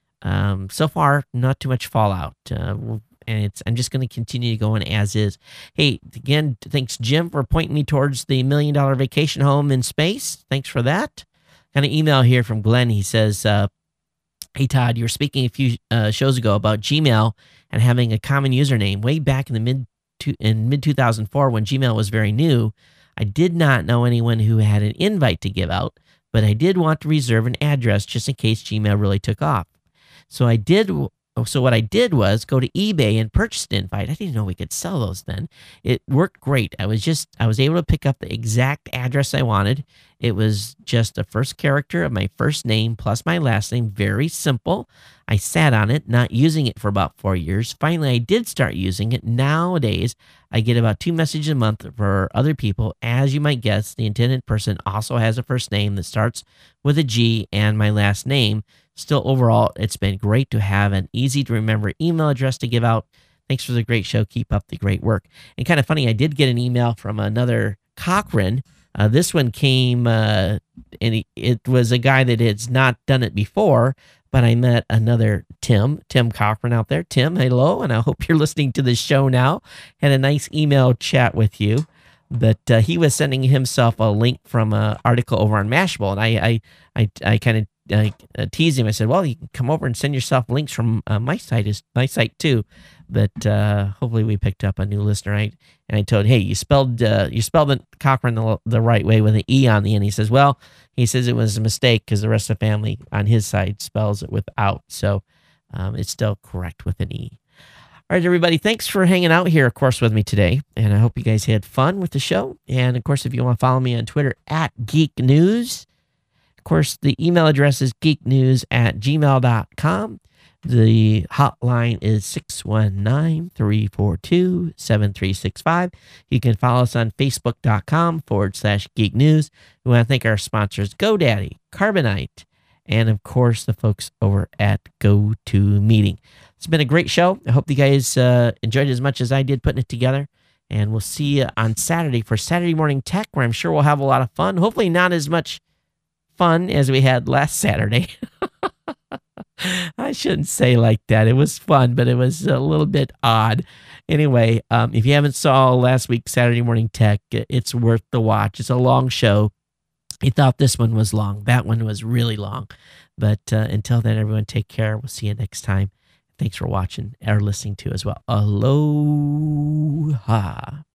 um, so far, not too much fallout. Uh, and it's I'm just going to continue going as is. Hey, again, thanks, Jim, for pointing me towards the million dollar vacation home in space. Thanks for that. Got an email here from Glenn. He says, uh, hey, Todd, you were speaking a few uh, shows ago about Gmail and having a common username. Way back in the mid to, in mid two thousand four, when Gmail was very new, I did not know anyone who had an invite to give out, but I did want to reserve an address just in case Gmail really took off. So I did. So what I did was go to eBay and purchase an invite. I didn't know we could sell those then. It worked great. I was just I was able to pick up the exact address I wanted. It was just the first character of my first name plus my last name. Very simple. I sat on it, not using it for about four years. Finally, I did start using it. Nowadays, I get about two messages a month for other people. As you might guess, the intended person also has a first name that starts with a G and my last name. Still, overall, it's been great to have an easy-to-remember email address to give out. Thanks for the great show. Keep up the great work. And kind of funny, I did get an email from another Cochran. Uh, this one came, uh, and he, it was a guy that has not done it before, but I met another Tim, Tim Cochran out there. Tim, hello, and I hope you're listening to this show now. Had a nice email chat with you. But uh, he was sending himself a link from an article over on Mashable, and I I, I, I kind of I uh, teased him. I said, well, you can come over and send yourself links from uh, my site is my site too. But uh, hopefully we picked up a new listener. Right? And I told, hey, you spelled uh, you spelled the Cochran the, the right way with an E on the end. He says, well, he says it was a mistake because the rest of the family on his side spells it without. So um, it's still correct with an E. All right, everybody, thanks for hanging out here, of course, with me today. And I hope you guys had fun with the show. And, of course, if you want to follow me on Twitter, at Geek News. Of course, the email address is geeknews at gmail dot com. The hotline is six one nine, three four two, seven three six five. You can follow us on facebook.com forward slash Geek News. We want to thank our sponsors, GoDaddy, Carbonite, and, of course, the folks over at GoToMeeting. It's been a great show. I hope you guys uh, enjoyed it as much as I did putting it together. And we'll see you on Saturday for Saturday Morning Tech, where I'm sure we'll have a lot of fun. Hopefully not as much fun as we had last Saturday. I shouldn't say like that. It was fun, but it was a little bit odd. Anyway, um, if you haven't saw last week's Saturday Morning Tech, it's worth the watch. It's a long show. You thought this one was long. That one was really long. But uh, until then, everyone take care. We'll see you next time. Thanks for watching or listening to as well. Aloha.